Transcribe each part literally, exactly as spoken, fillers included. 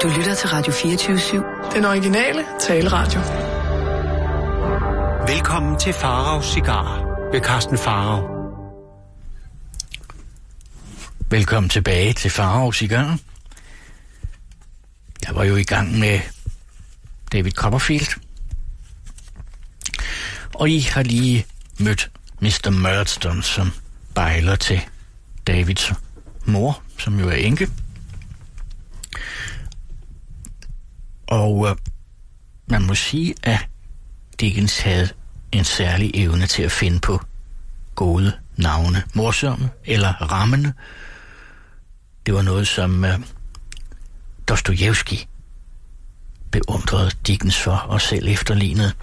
Du lytter til Radio fireogtyve syv. Den originale taleradio. Velkommen til Faraos Cigarer ved Carsten Farao. Velkommen tilbage til Faraos Cigarer. Jeg var jo i gang med David Copperfield. Og I har lige mødt mister Murdstone, som bejler til Davids mor, som jo er enke. Og øh, man må sige, at Dickens havde en særlig evne til at finde på gode navne, morsomme eller rammende. Det var noget, som øh, Dostojevskij beundrede Dickens for og selv efterlignede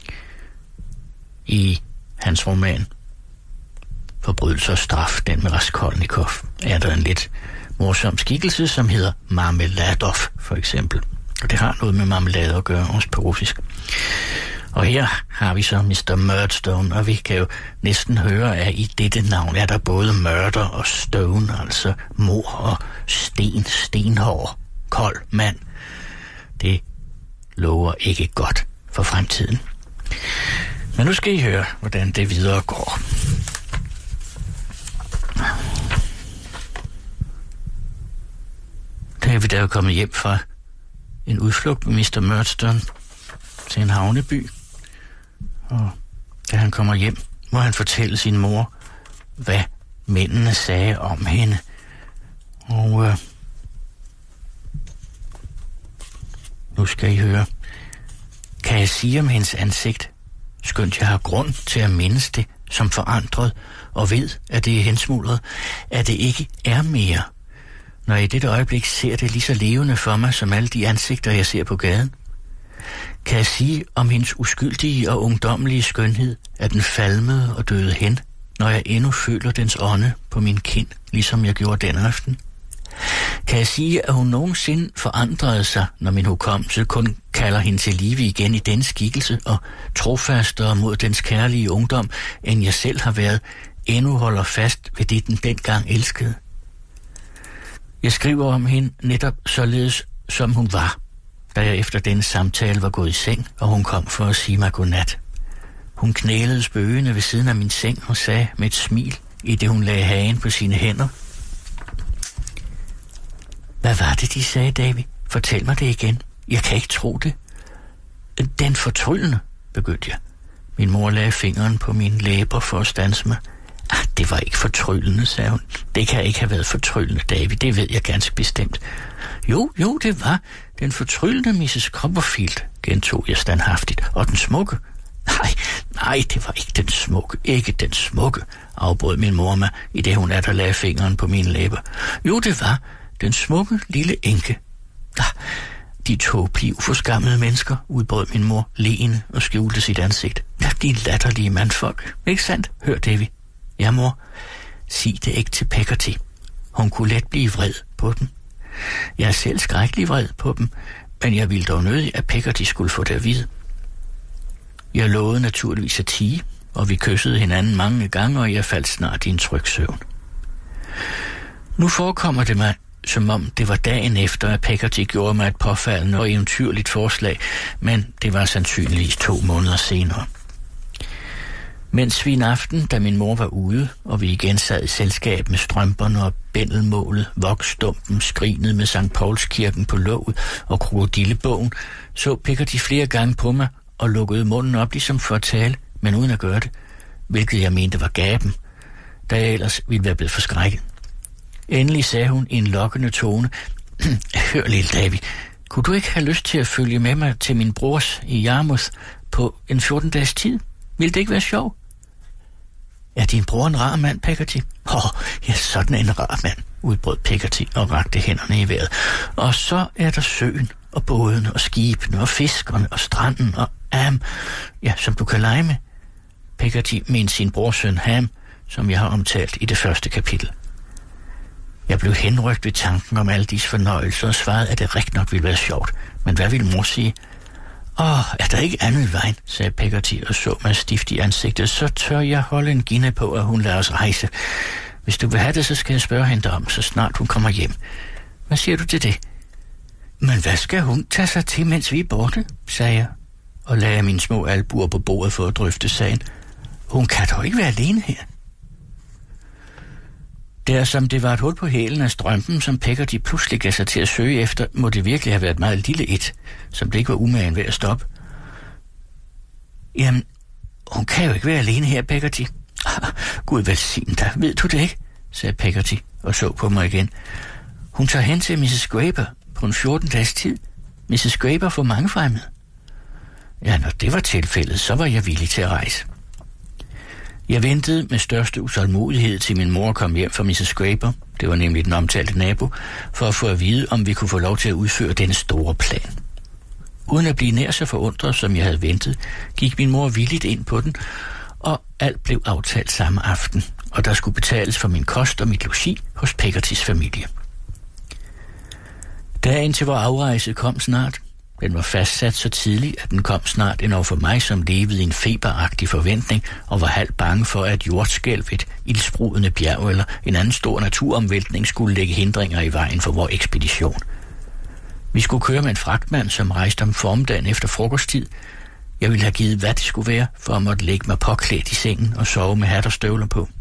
i hans roman Forbrydelse og straf, den med Raskolnikov, er der en lidt morsom skikkelse, som hedder Marmeladov, for eksempel. Og det har noget med marmelade at gøre, også på russisk. Og her har vi så mister Murdstone, og vi kan jo næsten høre, at i dette navn er der både murder og stone, altså mor og sten, stenhår, kold mand. Det lover ikke godt for fremtiden. Men nu skal I høre, hvordan det videre går. David er jo kommet hjem fra en udflugt med mister Murdstone til en havneby. Og da han kommer hjem, må han fortælle sin mor, hvad mændene sagde om hende. Og øh, nu skal I høre. Kan jeg sige om hendes ansigt, skønt jeg har grund til at mindes det som forandret, og ved, at det er hensmuldret, at det ikke er mere, når jeg i dette øjeblik ser det lige så levende for mig, som alle de ansigter, jeg ser på gaden? Kan jeg sige om hendes uskyldige og ungdommelige skønhed, at den falmede og døde hen, når jeg endnu føler dens ånde på min kind, ligesom jeg gjorde den aften? Kan jeg sige, at hun nogensinde forandrede sig, når min hukommelse kun kalder hende til live igen i den skikkelse og trofastere mod dens kærlige ungdom, end jeg selv har været, endnu holder fast ved det, den dengang elskede? Jeg skriver om hende netop således, som hun var, da jeg efter denne samtale var gået i seng, og hun kom for at sige mig godnat. Hun knælede spøgende ved siden af min seng og sagde med et smil, i det hun lagde hagen på sine hænder: Hvad var det, de sagde, David? Fortæl mig det igen. Jeg kan ikke tro det. Den fortryllende, begyndte jeg. Min mor lagde fingeren på mine læber for at standse mig. Ah, det var ikke fortryllende, sagde hun. Det kan ikke have været fortryllende, David. Det ved jeg ganske bestemt. Jo, jo, det var den fortryllende missus Copperfield, gentog jeg standhaftigt. Og den smukke? Nej, nej, det var ikke den smukke. Ikke den smukke, afbrød min mor mig, i det hun atter lagde fingeren på mine læber. Jo, det var den smukke lille enke. Ah, de tåbelige, uforskammede mennesker, udbrød min mor leende og skjulte sit ansigt. Ja, de latterlige mandfolk. Ikke sandt? Hør, David. Ja, mor. Sig det ikke til Peggotty. Hun kunne let blive vred på dem. Jeg er selv skrækkelig vred på dem, men jeg ville dog nødig, at Peggotty skulle få det at vide. Jeg lovede naturligvis at tie, og vi kyssede hinanden mange gange, og jeg faldt snart i en tryg søvn. Nu forekommer det mig, som om det var dagen efter, at Peggotty gjorde mig et påfaldende og eventyrligt forslag, men det var sandsynligvis to måneder senere. Mens vi en aften, da min mor var ude, og vi igen sad i selskab med strømperne og bændelmålet, vokstumpen, skrinet med Sankt Paulskirken på låget og krokodillebogen, så Peggotty flere gange på mig og lukkede munden op ligesom for at tale, men uden at gøre det, hvilket jeg mente var gaben, da jeg ellers ville være blevet forskrækket. Endelig sagde hun i en lokkende tone: Hør, lille David, kunne du ikke have lyst til at følge med mig til min brors i Yarmouth på en fjorten dages tid? Vil det ikke være sjovt? Er din bror en rar mand, Peggotty? Åh, oh, ja, sådan en rar mand, udbrød Peggotty og rakte hænderne i vejret. Og så er der søen og båden og skibene og fiskerne og stranden og Ham, ja, som du kan lege med. Peggotty mente sin brorsøn Ham, som jeg har omtalt i det første kapitel. Jeg blev henrykt ved tanken om alle disse fornøjelser og svarede, at det rigtig nok ville være sjovt. Men hvad ville mor sige? Åh, er der ikke andet i vejen, sagde Peggotty og så mig stift i ansigtet. Så tør jeg holde en gine på, at hun lader os rejse. Hvis du vil have det, så skal jeg spørge hende om, så snart hun kommer hjem. Hvad siger du til det? Men hvad skal hun tage sig til, mens vi er borte, sagde jeg, og lagde mine små albuer på bordet for at drøfte sagen. Hun kan dog ikke være alene her. Der som det var et hul på hælen af strømpen, som Peggotty pludselig gav sig til at søge efter, må det virkelig have været et meget lille et, som det ikke var umagen ved at stoppe. Jamen, hun kan jo ikke være alene her, Peggotty. Gud velsigne dig, ved du det ikke? Sagde Peggotty og så på mig igen. Hun tager hen til missus Scraper på en fjorten dages tid. missus Scraper får mange fremmede. Ja, når det var tilfældet, så var jeg villig til at rejse. Jeg ventede med største utålmodighed til min mor kom hjem fra missus Scraper, det var nemlig den omtalte nabo, for at få at vide, om vi kunne få lov til at udføre denne store plan. Uden at blive nær så forundret, som jeg havde ventet, gik min mor villigt ind på den, og alt blev aftalt samme aften, og der skulle betales for min kost og mit logi hos Peggottys familie. Dagen til vor afrejse kom snart. Den var fastsat så tidligt, at den kom snart endnu for mig, som levede i en feberagtig forventning og var halvt bange for, at jordskælv, et ildsprudende bjerg eller en anden stor naturomvæltning skulle lægge hindringer i vejen for vores ekspedition. Vi skulle køre med en fragtmand, som rejste om formiddagen efter frokosttid. Jeg ville have givet, hvad det skulle være, for at måtte lægge mig påklædt i sengen og sove med hat og støvler på.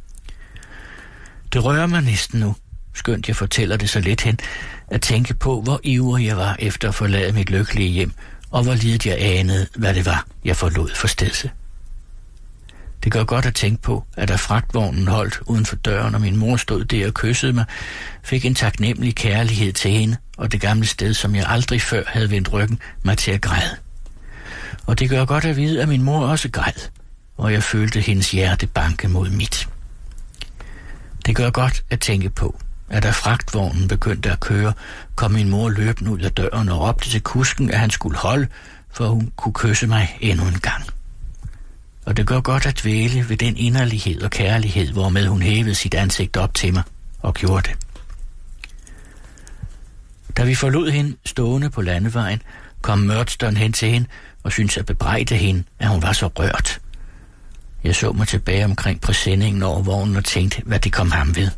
Det rører mig næsten nu, skønt jeg fortæller det så let hen, at tænke på, hvor ivrig jeg var efter at forlade mit lykkelige hjem, og hvor lidet jeg anede, hvad det var, jeg forlod for stedse. Det gør godt at tænke på, at da fragtvognen holdt uden for døren, og min mor stod der og kyssede mig, fik en taknemmelig kærlighed til hende, og det gamle sted, som jeg aldrig før havde vendt ryggen, mig til at græde. Og det gør godt at vide, at min mor også græd, og jeg følte hendes hjerte banke mod mit. Det gør godt at tænke på, at da fragtvognen begyndte at køre, kom min mor løbende ud af døren og råbte til kusken, at han skulle holde, for hun kunne kysse mig endnu en gang. Og det gør godt at dvæle ved den inderlighed og kærlighed, hvormed hun hævede sit ansigt op til mig og gjorde det. Da vi forlod hende stående på landevejen, kom Murdstone hen til hende og syntes at bebrejde hende, at hun var så rørt. Jeg så mig tilbage omkring præsendingen over vognen og tænkte, hvad det kom ham ved.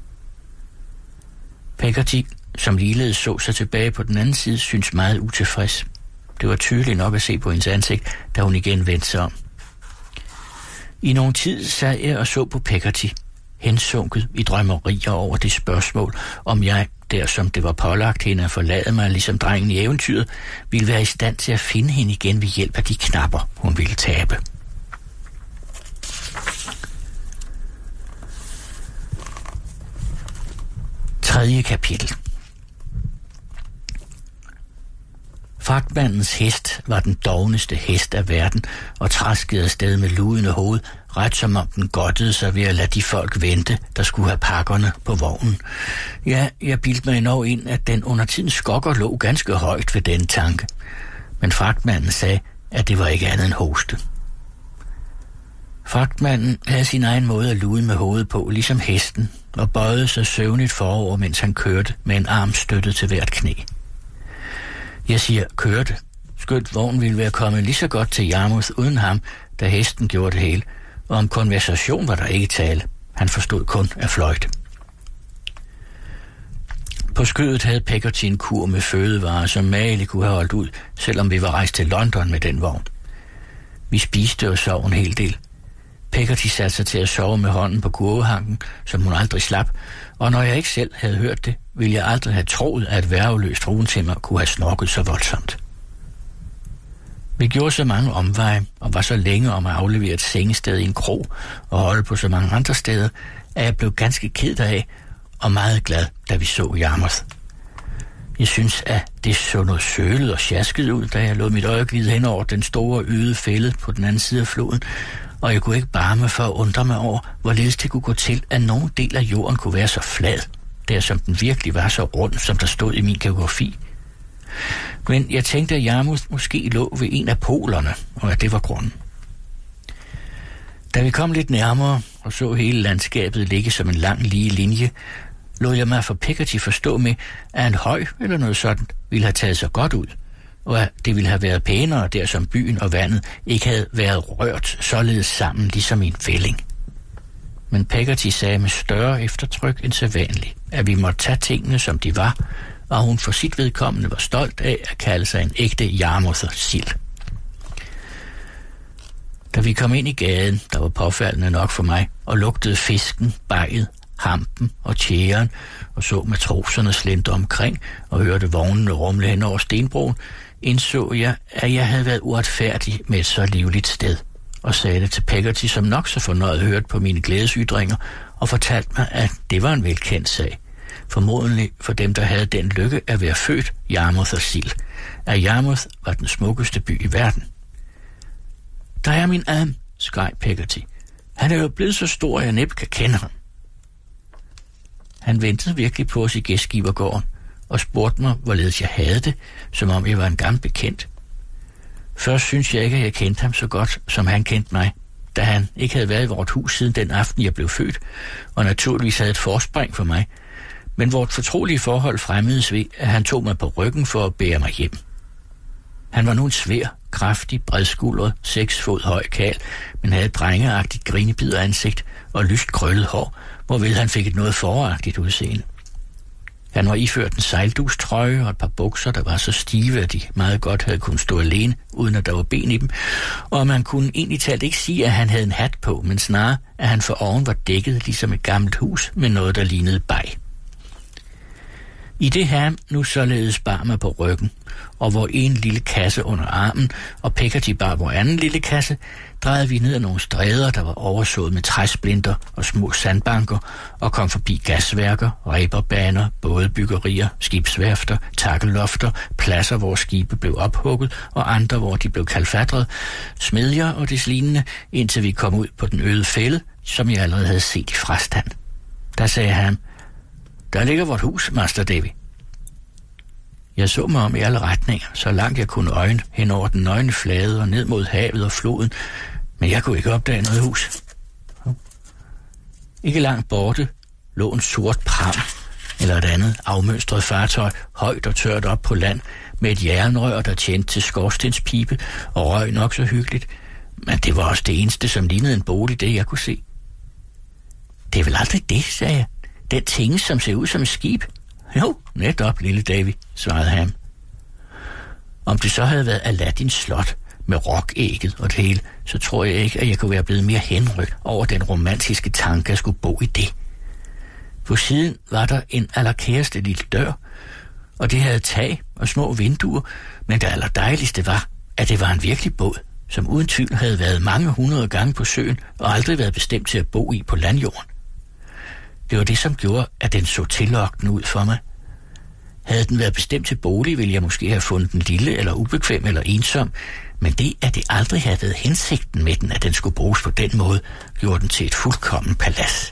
Peggotty, som ligeledes så sig tilbage på den anden side, syntes meget utilfreds. Det var tydeligt nok at se på hendes ansigt, da hun igen vendte sig om. I nogen tid sad jeg og så på Peggotty, hensunket i drømmerier over det spørgsmål, om jeg, der som det var pålagt hende at forlade mig, ligesom drengen i eventyret, ville være i stand til at finde hende igen ved hjælp af de knapper, hun ville tabe. Tredje kapitel. Fragtmandens hest var den dogneste hest af verden og traskede afsted med ludende hoved, ret som om den godtede sig ved at lade de folk vente, der skulle have pakkerne på vognen. Ja, jeg bildte mig endnu ind, at den under tiden skokker lå ganske højt ved den tanke. Men fragtmanden sagde, at det var ikke andet end hoste. Fragtmanden havde sin egen måde at lude med hovedet på, ligesom hesten, og bøjede sig søvnigt forover, mens han kørte med en arm støttet til hvert knæ. Jeg siger kørte, skønt vognen ville være kommet lige så godt til Yarmouth uden ham, da hesten gjorde det hele, og om konversation var der ikke tale. Han forstod kun at fløjte. På skødet havde Peggotty en kur med fødevarer, som mageligt kunne have holdt ud, selvom vi var rejst til London med den vogn. Vi spiste og sov en hel del. Peggotty satte sig til at sove med hånden på kurvehanken, som hun aldrig slap, og når jeg ikke selv havde hørt det, ville jeg aldrig have troet, at et værveløst runetimmer kunne have snorket så voldsomt. Vi gjorde så mange omveje, og var så længe om at aflevere et sengested i en krog og holde på så mange andre steder, at jeg blev ganske ked af og meget glad, da vi så Yarmouth. Jeg synes, at det så noget sølet og sjasket ud, da jeg lod mit øje glide hen over den store øde fælde på den anden side af floden, og jeg kunne ikke bare mig for at undre mig over, hvorledes det kunne gå til, at nogen del af jorden kunne være så flad, der som den virkelig var så rund, som der stod i min geografi. Men jeg tænkte, at Yarmouth måske lå ved en af polerne, og at det var grunden. Da vi kom lidt nærmere og så hele landskabet ligge som en lang lige linje, lod jeg mig for Peggotty forstå med, at en høj eller noget sådan ville have taget sig godt ud, og at det ville have været pænere der, som byen og vandet ikke havde været rørt således sammen, ligesom i en fælling. men Peggotty sagde med større eftertryk end sædvanligt, at vi måtte tage tingene, som de var, og hun for sit vedkommende var stolt af at kalde sig en ægte Yarmouther-sild. Da vi kom ind i gaden, der var påfaldende nok for mig, og lugtede fisken, baget, hampen og tjæren, og så matroserne slente omkring og hørte vognene rumle hen over stenbroen, indså jeg, at jeg havde været uretfærdig med et så livligt sted, og sagde det til Peggotty, som nok så fornøjet hørte på mine glædesytringer, og fortalte mig, at det var en velkendt sag. Formodentlig for dem, der havde den lykke at være født Yarmouther-sild, at Yarmouth var den smukkeste by i verden. Der er min Am, skreg Peggotty. Han er jo blevet så stor, at jeg næppe kan kende ham. Han ventede virkelig på os i gæstgivergården, og spurgte mig, hvorledes jeg havde det, som om jeg var en gammel bekendt. Først synes jeg ikke, at jeg kendte ham så godt, som han kendte mig, da han ikke havde været i vort hus siden den aften, jeg blev født, og naturligvis havde et forspring for mig, men vort fortrolige forhold fremmedes ved, at han tog mig på ryggen for at bære mig hjem. Han var nu en svær, kraftig, bredskuldret, seks fod høj kal, men havde et drengeagtigt grinebider ansigt og lyst krøllet hår, hvorved han fik et noget foragtigt udseende. Han var iført en sejldugstrøje og et par bukser, der var så stive, at de meget godt havde kunnet stå alene, uden at der var ben i dem, og man kunne egentlig talt ikke sige, at han havde en hat på, men snarere, at han for oven var dækket ligesom et gammelt hus med noget, der lignede bag. I det ham nu således bar mig på ryggen, og hvor en lille kasse under armen, og Peggotty bar vor anden lille kasse, drejede vi ned ad nogle stræder, der var oversået med træsplinter og små sandbanker, og kom forbi gasværker, reberbaner, bådebyggerier, skibsværfter, takkelofter, pladser, hvor skibe blev ophugget, og andre, hvor de blev kalfatret, smedjer og deslignende, indtil vi kom ud på den øde fælde, som jeg allerede havde set i frastand. Der sagde han: "Der ligger vort hus, Master Davy." Jeg så mig om i alle retninger, så langt jeg kunne øjne, hen over den nøgne flade og ned mod havet og floden, men jeg kunne ikke opdage noget hus. Ikke langt borte lå en sort pram, eller et andet afmønstret fartøj, højt og tørt op på land, med et jernrør, der tjente til skorstenspibe, og røg nok så hyggeligt, men det var også det eneste, som lignede en bolig, det jeg kunne se. "Det er vel aldrig det," sagde jeg. "Den ting, som ser ud som et skib." "Jo, netop, lille Davy," svarede han. Om det så havde været Aladdins slot med rokægget og det hele, så tror jeg ikke, at jeg kunne være blevet mere henrykt over den romantiske tanke at skulle bo i det. På siden var der en allerkæreste lille dør, og det havde tag og små vinduer, men det allerdejligste var, at det var en virkelig båd, som uden tvivl havde været mange hundrede gange på søen og aldrig været bestemt til at bo i på landjorden. Det var det, som gjorde, at den så tillokkende ud for mig. Havde den været bestemt til bolig, ville jeg måske have fundet den lille eller ubekvem eller ensom, men det, at det aldrig havde været hensigten med den, at den skulle bruges på den måde, gjorde den til et fuldkommen palads.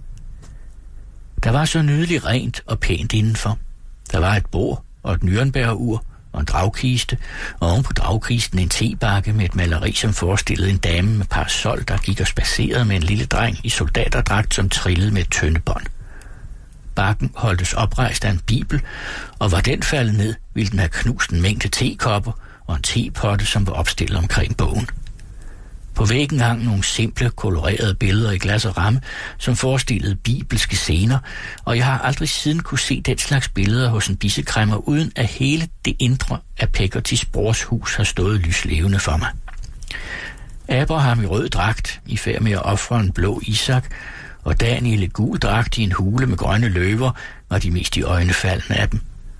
Der var så nydeligt rent og pænt indenfor. Der var et bord og et Nürnberger-ur og en dragkiste, og oven på dragkisten en tebakke med et maleri, som forestillede en dame med parasol, der gik og spacerede med en lille dreng i soldaterdragt, som trillede med et tyndebånd. Bakken holdtes oprejst af en bibel, og var den faldet ned, ville den have knust en mængde tekopper og en tepotte, som var opstillet omkring bogen. På væggen hang nogle simple, kolorerede billeder i glas og ramme, som forestillede bibelske scener, og jeg har aldrig siden kunne se den slags billeder hos en bissekræmmer, uden at hele det indre af Peggottys brors hus har stået lyslevende for mig. Abraham i rød dragt, i færd med at ofre en blå Isak, og Daniel i gul dragt i en hule med grønne løver, var de mest i øjnefaldende af dem.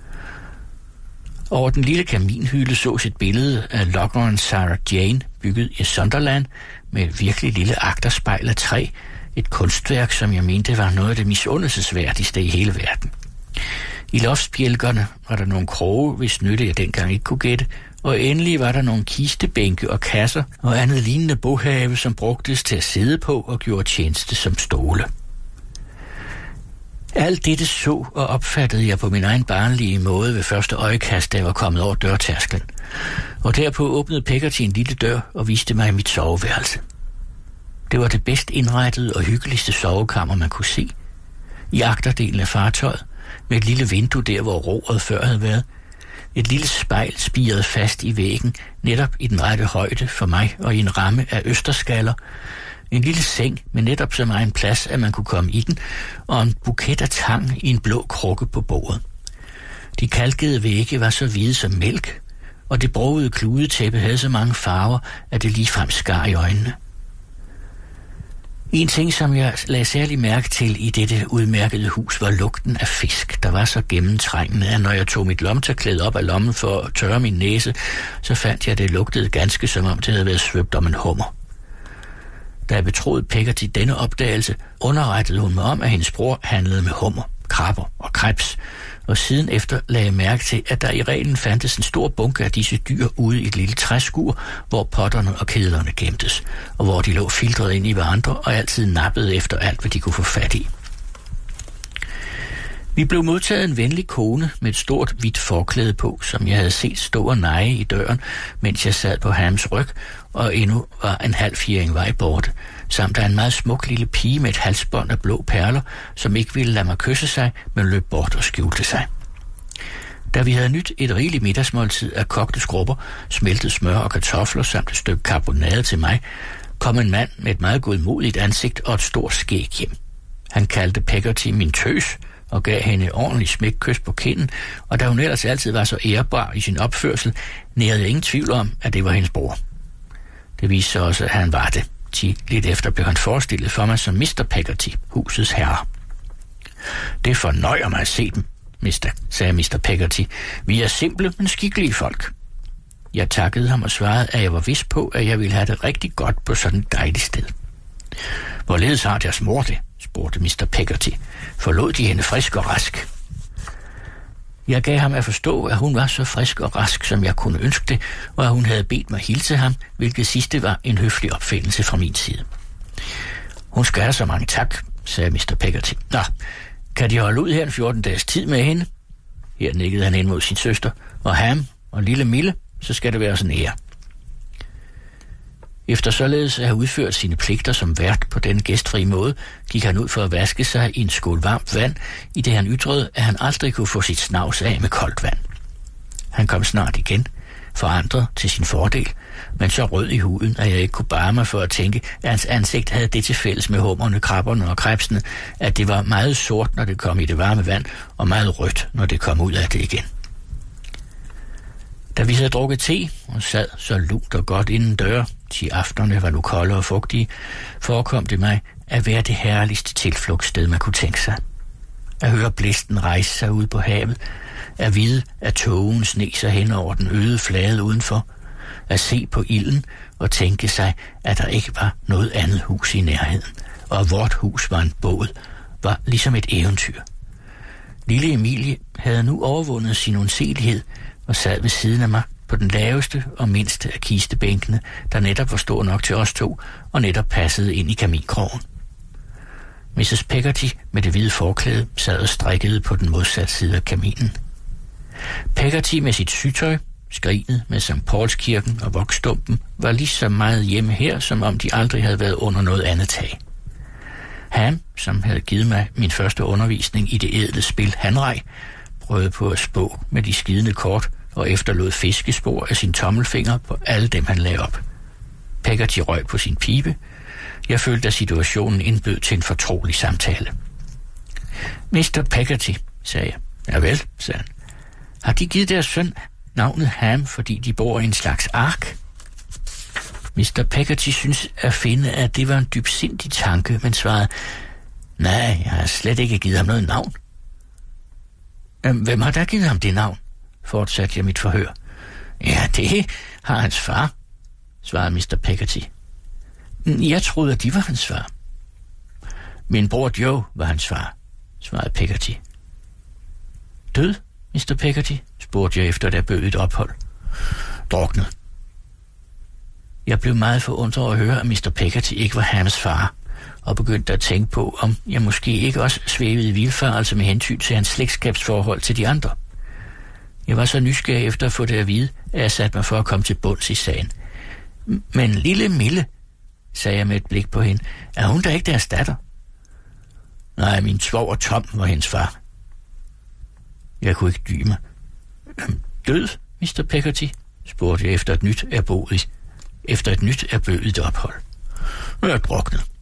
Over den lille kaminhylde sås et billede af lokkeren Sarah Jane, bygget i Sunderland, med et virkelig lille agterspejl af træ, et kunstværk, som jeg mente var noget af det misundelsesværdigste i hele verden. I loftsbjælkerne var der nogle kroge, hvis nytte jeg dengang ikke kunne gætte, og endelig var der nogle kistebænke og kasser og andet lignende bohave, som brugtes til at sidde på og gjorde tjeneste som stole. Alt dette så og opfattede jeg på min egen barnlige måde ved første øjekast, da jeg var kommet over dørtærsklen. Og derpå åbnede Peggotty en lille dør og viste mig mit soveværelse. Det var det bedst indrettede og hyggeligste sovekammer, man kunne se. I agterdelen af fartøjet, med et lille vindue der, hvor roret før havde været. Et lille spejl spiret fast i væggen, netop i den rette højde for mig og i en ramme af østerskaller. En lille seng med netop så meget en plads, at man kunne komme i den, og en buket af tang i en blå krukke på bordet. De kalkede vægge var så hvide som mælk, og det brogede kludetæppe havde så mange farver, at det ligefrem skar i øjnene. En ting, som jeg lagde særlig mærke til i dette udmærkede hus, var lugten af fisk, der var så gennemtrængende, at når jeg tog mit lommetørklæde op af lommen for at tørre min næse, så fandt jeg, at det lugtede ganske som om det havde været svøbt om en hummer. Da jeg betroede Peggotty denne opdagelse, underrettede hun mig om, at hendes bror handlede med hummer, krabber og krebs, og siden efter lagde jeg mærke til, at der i reglen fandtes en stor bunke af disse dyr ude i et lille træskur, hvor potterne og kedlerne gemtes, og hvor de lå filtret ind i hverandre og altid nappede efter alt, hvad de kunne få fat i. Vi blev modtaget en venlig kone med et stort hvidt forklæde på, som jeg havde set stå og neje i døren, mens jeg sad på Hams ryg, og endnu var en halv fjering vej borte, samt der en meget smuk lille pige med et halsbånd af blå perler, som ikke ville lade mig kysse sig, men løb bort og skjulte sig. Da vi havde nyt et rigeligt middagsmåltid af kogte skrubber, smeltet smør og kartofler samt et stykke karbonade til mig, kom en mand med et meget godmodigt ansigt og et stort skæg hjem. Han kaldte Peggotty min tøs, og gav hende et ordentligt smækkys på kinden, og da hun ellers altid var så ærbar i sin opførsel, nærede jeg ingen tvivl om, at det var hendes bror. Det viste sig også, at han var det. Ti lidt efter blev han forestillet for mig som mister Peggotty, husets herre. Det fornøjer mig at se dem, mister, sagde mister Peggotty. Vi er simple, men skikkelige folk. Jeg takkede ham og svarede, at jeg var vidst på, at jeg ville have det rigtig godt på sådan et dejligt sted. Hvorledes har deres mor det? Spurgte mister Peggotty. Forlod de hende frisk og rask? Jeg gav ham at forstå, at hun var så frisk og rask, som jeg kunne ønske det, og at hun havde bedt mig hilse ham, hvilket sidste var en høflig opfindelse fra min side. Hun skal have så mange tak, sagde mister Peggotty. Nå, kan de holde ud her en fjorten dages tid med hende? Her nikkede han ind mod sin søster, og Ham og lille Mille, så skal det være sådan ære. Efter således at have udført sine pligter som vært på den gæstfri måde, gik han ud for at vaske sig i en skål varmt vand, i det han ytrede, at han aldrig kunne få sit snavs af med koldt vand. Han kom snart igen, forandret til sin fordel, men så rød i huden, at jeg ikke kunne bare mig for at tænke, at hans ansigt havde det til fælles med hummerne, krabberne og krebsene, at det var meget sort, når det kom i det varme vand, og meget rødt, når det kom ud af det igen. Da vi havde drukket te og sad så lunt og godt inden døre, ti aftenerne var nu kolde og fugtige, forekom det mig at være det herligste tilflugtssted, man kunne tænke sig. At høre blæsten rejse sig ud på havet, at vide, at tågen sne sig hen over den øde flade udenfor, at se på ilden og tænke sig, at der ikke var noget andet hus i nærheden, og at vort hus var en båd, var ligesom et eventyr. Lille Emilie havde nu overvundet sin undselighed og sad ved siden af mig på den laveste og mindste af kistebænkene, der netop var stor nok til os to, og netop passede ind i kaminkrogen. missus Peggotty med det hvide forklæde sad og strikkede på den modsatte side af kaminen. Peggotty med sit sygtøj, skrinet med Sankt Paulskirken og vokstumpen, var lige så meget hjemme her, som om de aldrig havde været under noget andet tag. Han, som havde givet mig min første undervisning i det ædle spil Hanrej, prøvede på at spå med de skidende kort og efterlod fiskespor af sin tommelfinger på alle dem, han lagde op. Peggotty røg på sin pibe. Jeg følte, at situationen indbød til en fortrolig samtale. mister Peggotty, sagde jeg. Ja vel, sagde han. Har de givet deres søn navnet Ham, fordi de bor i en slags ark? mister Peggotty synes at finde, at det var en dybsindig tanke, men svarede, nej, jeg har slet ikke givet ham noget navn. Hvem har der givet ham det navn? Fortsatte jeg mit forhør. Ja, det har hans far, svarede mister Peggotty. Jeg troede, at de var hans far. Min bror Joe var hans far, svarede Peggotty. Død, mister Peggotty? Spurgte jeg efter, at jeg bød et ophold. Druknet. Jeg blev meget forundret over at høre, at mister Peggotty ikke var Hams far, og begyndte at tænke på, om jeg måske ikke også svævede i vildfarelse med hensyn til hans slægtskabsforhold til de andre. Jeg var så nysgerrig efter at få det at vide, at jeg satte mig for at komme til bunds i sagen. Men lille Mille, sagde jeg med et blik på hende, er hun da ikke deres datter? Nej, min svoger Tom var hendes far. Jeg kunne ikke dybe mig. Død, mister Peggotty? Spurgte jeg efter et nyt erbødigt, efter et nyt erbødigt ophold. Jeg er druknet.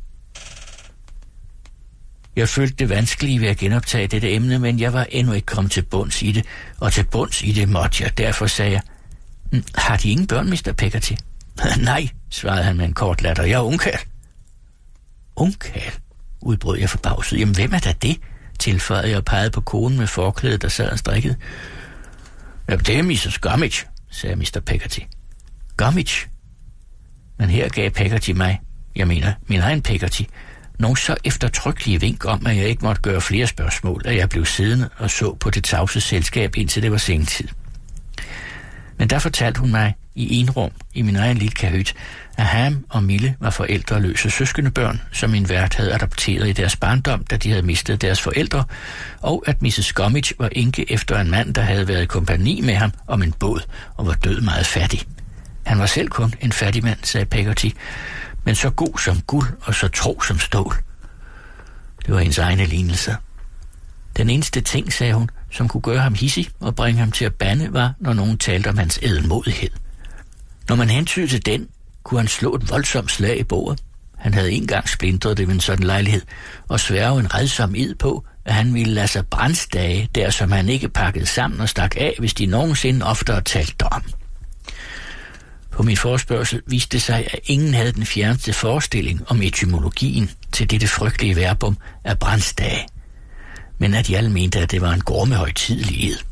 Jeg følte det vanskelige ved at genoptage dette emne, men jeg var endnu ikke kommet til bunds i det, og til bunds i det måtte jeg. Derfor sagde jeg, har de ingen børn, mister Peggotty? Nej, svarede han med en kort latter. Jeg er ungkarl. Ungkarl? Udbrød jeg forbavset. Jamen, hvem er da det? Tilføjede jeg og pegede på konen med forklædet, der sad og strikkede. Ja, det er missus Gummidge, sagde mister Peggotty. Gummidge? Men her gav Peggotty mig, jeg mener, min egen Peggotty, nogle så eftertrykkelige vink om, at jeg ikke måtte gøre flere spørgsmål, at jeg blev siddende og så på det tavse selskab, indtil det var sengetid. Men der fortalte hun mig i en rum i min egen lille kahyt, at Ham og Mille var forældreløse søskendebørn, som min vært havde adopteret i deres barndom, da de havde mistet deres forældre, og at missus Gummidge var enke efter en mand, der havde været i kompagni med ham om en båd og var død meget fattig. Han var selv kun en fattig mand, sagde Peggotty, men så god som guld og så tro som stål. Det var hendes egne lignelser. Den eneste ting, sagde hun, som kunne gøre ham hissig og bringe ham til at bande, var, når nogen talte om hans ædelmodighed. Når man hentydede til den, kunne han slå et voldsomt slag i bordet. Han havde engang splintret det ved en sådan lejlighed, og sværge en redsom ed på, at han ville lade sig brændstage, der som han ikke pakkede sammen og stak af, hvis de nogensinde oftere talte om. På min forespørgsel viste det sig, at ingen havde den fjerneste forestilling om etymologien til dette frygtelige verbum af brændstage, men at de alle mente, at det var en gorme højtidelig ed.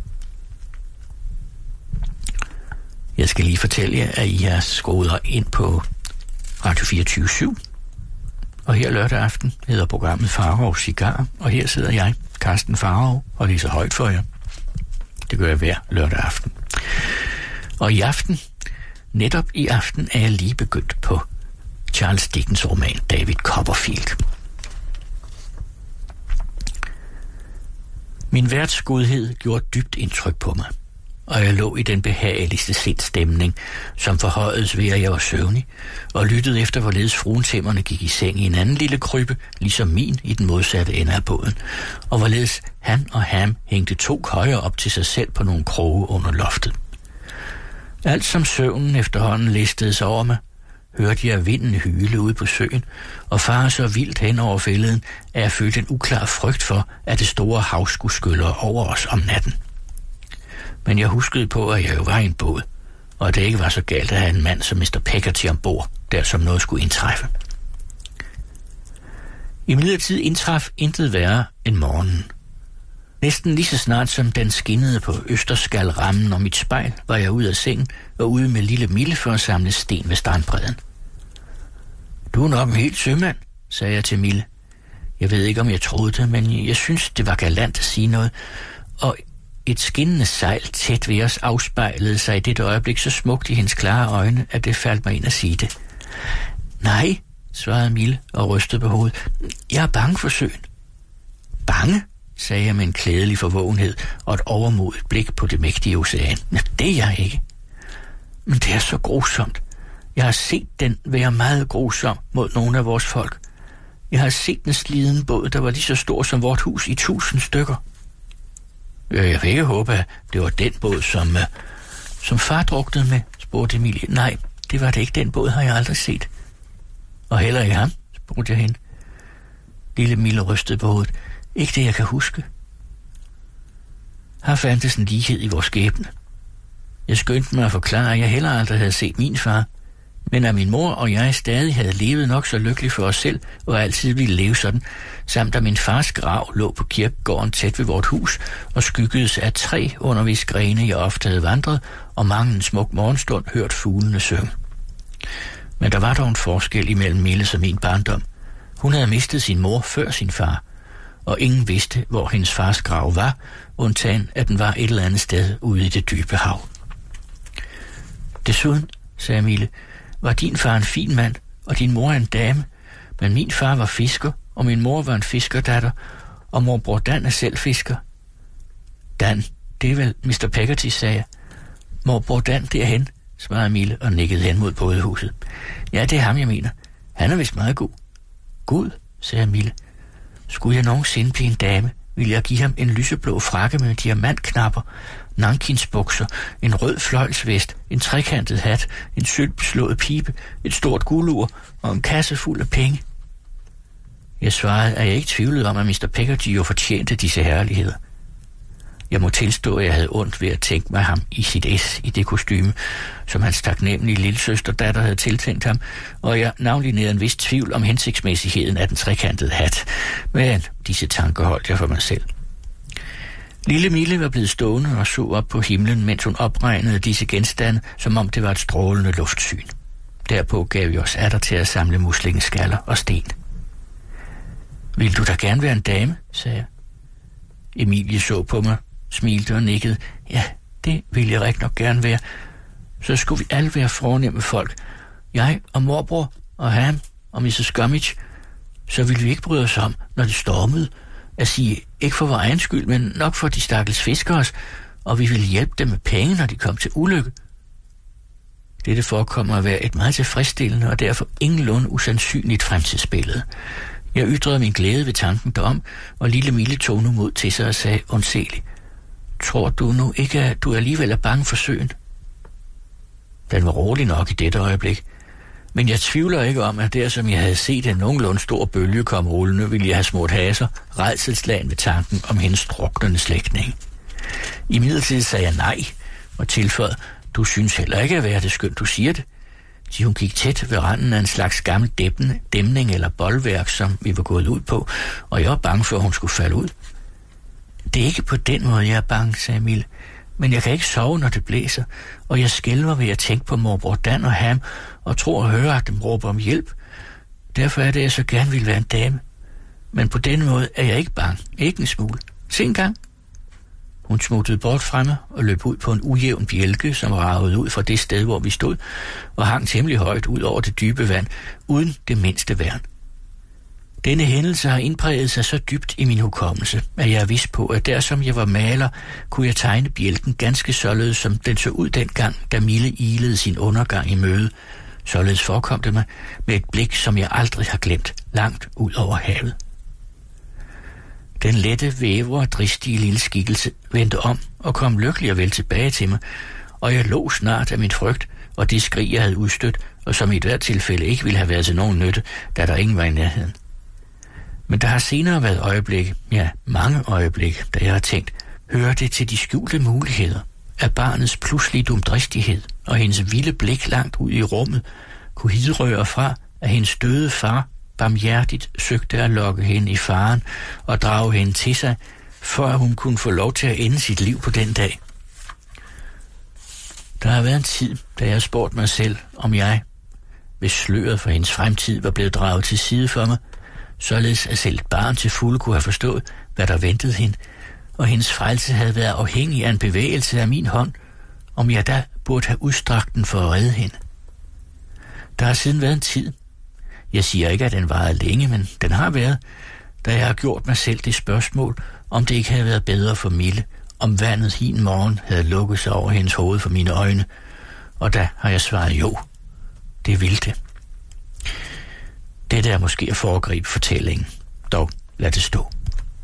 Jeg skal lige fortælle jer, at I har skruet ind på Radio fireogtyve syv, og her lørdag aften hedder programmet Farao Cigar, og her sidder jeg, Karsten Farao, og læser højt for jer. Det gør jeg hver lørdag aften. Og i aften, netop i aften, er jeg lige begyndt på Charles Dickens roman David Copperfield. Min værts godhed gjorde dybt indtryk på mig, og jeg lå i den behageligste sindstemning, som forhøjedes ved, at jeg var søvnig, og lyttede efter, hvorledes fruentimmerne gik i seng i en anden lille krybe, ligesom min i den modsatte ende af båden, og hvorledes han og Ham hængte to køjer op til sig selv på nogle kroge under loftet. Alt som søvnen efterhånden listede sig over mig, hørte jeg vinden hyle ude på søen, og fare så vildt hen over fælleden, at jeg følte en uklar frygt for, at det store hav skulle skylle over os om natten. Men jeg huskede på, at jeg jo var i en båd, og at det ikke var så galt at have en mand som mister Peggotty ombord, der som noget skulle indtræffe. I midlertid indtraf intet værre end morgenen. Næsten lige så snart som den skinnede på østerskalrammen om mit spejl, var jeg ude af sengen og ude med lille Mille for at samle sten ved strandbredden. Du er nok en helt sømand, sagde jeg til Mille. Jeg ved ikke, om jeg troede det, men jeg synes, det var galant at sige noget, og et skinnende sejl tæt ved os afspejlede sig i det øjeblik så smukt i hendes klare øjne, at det faldt mig ind at sige det. Nej, svarede Mille og rystede på hovedet. Jeg er bange for søen. Bange? Sagde jeg med en klædelig forvågenhed og et overmodigt blik på det mægtige ocean. Det er jeg ikke. Men det er så grusomt. Jeg har set den være meget grusom mod nogle af vores folk. Jeg har set den slidende båd, der var lige så stor som vort hus i tusind stykker. Jeg vil ikke håbe, at det var den båd, som, uh, som far druknede med, spurgte Emilie. Nej, det var det ikke. Den båd har jeg aldrig set. Og heller ikke ham, spurgte jeg hende. Lille Mille rystede på hovedet. Ikke det, jeg kan huske. Her fandtes en lighed i vores skæbne. Jeg skyndte mig at forklare, at jeg heller aldrig havde set min far, men at min mor og jeg stadig havde levet nok så lykkeligt for os selv, og altid ville leve sådan, samt at min fars grav lå på kirkegården tæt ved vort hus, og skyggedes af træ, under hvis grene jeg ofte havde vandret, og mange en smuk morgenstund hørt fuglene synge. Men der var dog en forskel imellem Milles og min barndom. Hun havde mistet sin mor før sin far, og ingen vidste, hvor hendes fars grav var, undtagen at den var et eller andet sted ude i det dybe hav. Desuden, sagde Mille, var din far en fin mand, og din mor en dame, men min far var fisker, og min mor var en fiskerdatter, og morbror Dan er selv fisker. Dan, det er vel mister Peggotty, sagde jeg. Morbror Dan derhen, svarede Mille og nikkede hen mod bådehuset. Ja, det er ham, jeg mener. Han er vist meget god. God, sagde Mille. Skulle jeg nogensinde blive en dame, ville jeg give ham en lyseblå frakke med diamantknapper, nankinsbukser, en rød fløjlsvest, en trekantet hat, en sølvbeslået pibe, et stort guldur og en kasse fuld af penge. Jeg svarede, at jeg ikke tvivlede om, at mister Peggotty jo fortjente disse herligheder. Jeg må tilstå, at jeg havde ondt ved at tænke mig ham i sit S i det kostyme, som hans taknemmelige lillesøsterdatter havde tiltænkt ham, og jeg navnlig en vis tvivl om hensigtsmæssigheden af den trekantede hat, men disse tanker holdt jeg for mig selv. Lille Mille var blevet stående og så op på himlen, mens hun opregnede disse genstande, som om det var et strålende luftsyn. Derpå gav vi os atter til at samle muslingeskaller og sten. Vil du da gerne være en dame, sagde jeg. Emilie så på mig, smilte og nikkede. Ja, det ville jeg rigtig nok gerne være. Så skulle vi alle være fornemme folk. Jeg og morbror og ham og missus Gummidge. Så ville vi ikke bryde os om, når det stormede. At sige, ikke for vores egen skyld, men nok for de stakkels fiskers, og vi ville hjælpe dem med penge, når de kom til ulykke. Dette forekommer at være et meget tilfredsstillende og derfor ingenlunde usandsynligt fremtidsbillede. Jeg ytrede min glæde ved tanken derom, og lille Mille tog nu mod til sig og sagde undseligt: Tror du nu ikke, at du alligevel er bange for søen? Den var rolig nok i dette øjeblik, men jeg tvivler ikke om, at der som jeg havde set en nogenlunde stor bølge komme rullende, ville jeg have smurt haser, rædselslagen ved tanken om hendes druknende slægtning. Imidlertid sagde jeg nej, og tilføjede: Du synes heller ikke at være det skønt, du siger det. Så hun gik tæt ved randen af en slags gammel dæmne, dæmning eller boldværk, som vi var gået ud på, og jeg var bange for, at hun skulle falde ud. Det er ikke på den måde, jeg er bange, sagde Mille, men jeg kan ikke sove, når det blæser, og jeg skælver ved at tænke på morbror Dan og ham, og tror at høre, at dem råber om hjælp. Derfor er det, at jeg så gerne vil være en dame. Men på den måde er jeg ikke bange, ikke en smule. Se en gang. Hun smuttede bort fra mig og løb ud på en ujævn bjælke, som ragede ud fra det sted, hvor vi stod, og hang temmelig højt ud over det dybe vand, uden det mindste værn. Denne hændelse har indpræget sig så dybt i min hukommelse, at jeg er vidst på, at der som jeg var maler, kunne jeg tegne bjælken ganske således, som den så ud dengang, da Mille ilede sin undergang i møde. Således forekom det mig med et blik, som jeg aldrig har glemt, langt ud over havet. Den lette, vævre og dristige lille skikkelse vendte om og kom lykkelig og vel tilbage til mig, og jeg lå snart af min frygt og det skrig, jeg havde udstødt, og som i et hvert tilfælde ikke ville have været til nogen nytte, da der ingen var i nærheden. Men der har senere været øjeblikke, ja, mange øjeblikke, da jeg har tænkt, hører det til de skjulte muligheder, at barnets pludselige dumdristighed og hendes vilde blik langt ud i rummet kunne hidrøre fra, at hendes døde far barmhjertigt søgte at lokke hende i faren og drage hende til sig, for at hun kunne få lov til at ende sit liv på den dag. Der har været en tid, da jeg spurgte mig selv, om jeg, hvis sløret for hendes fremtid var blevet draget til side for mig, således at selv et barn til fulde kunne have forstået, hvad der ventede hende, og hendes frelse havde været afhængig af en bevægelse af min hånd, om jeg da burde have udstrakt den for at redde hende. Der har siden været en tid, jeg siger ikke, at den varede længe, men den har været, da jeg har gjort mig selv det spørgsmål, om det ikke havde været bedre for Mille, om vandet hin morgen havde lukket sig over hendes hoved for mine øjne, og da har jeg svaret jo, det ville det. Dette er måske at foregribe fortællingen, dog lad det stå.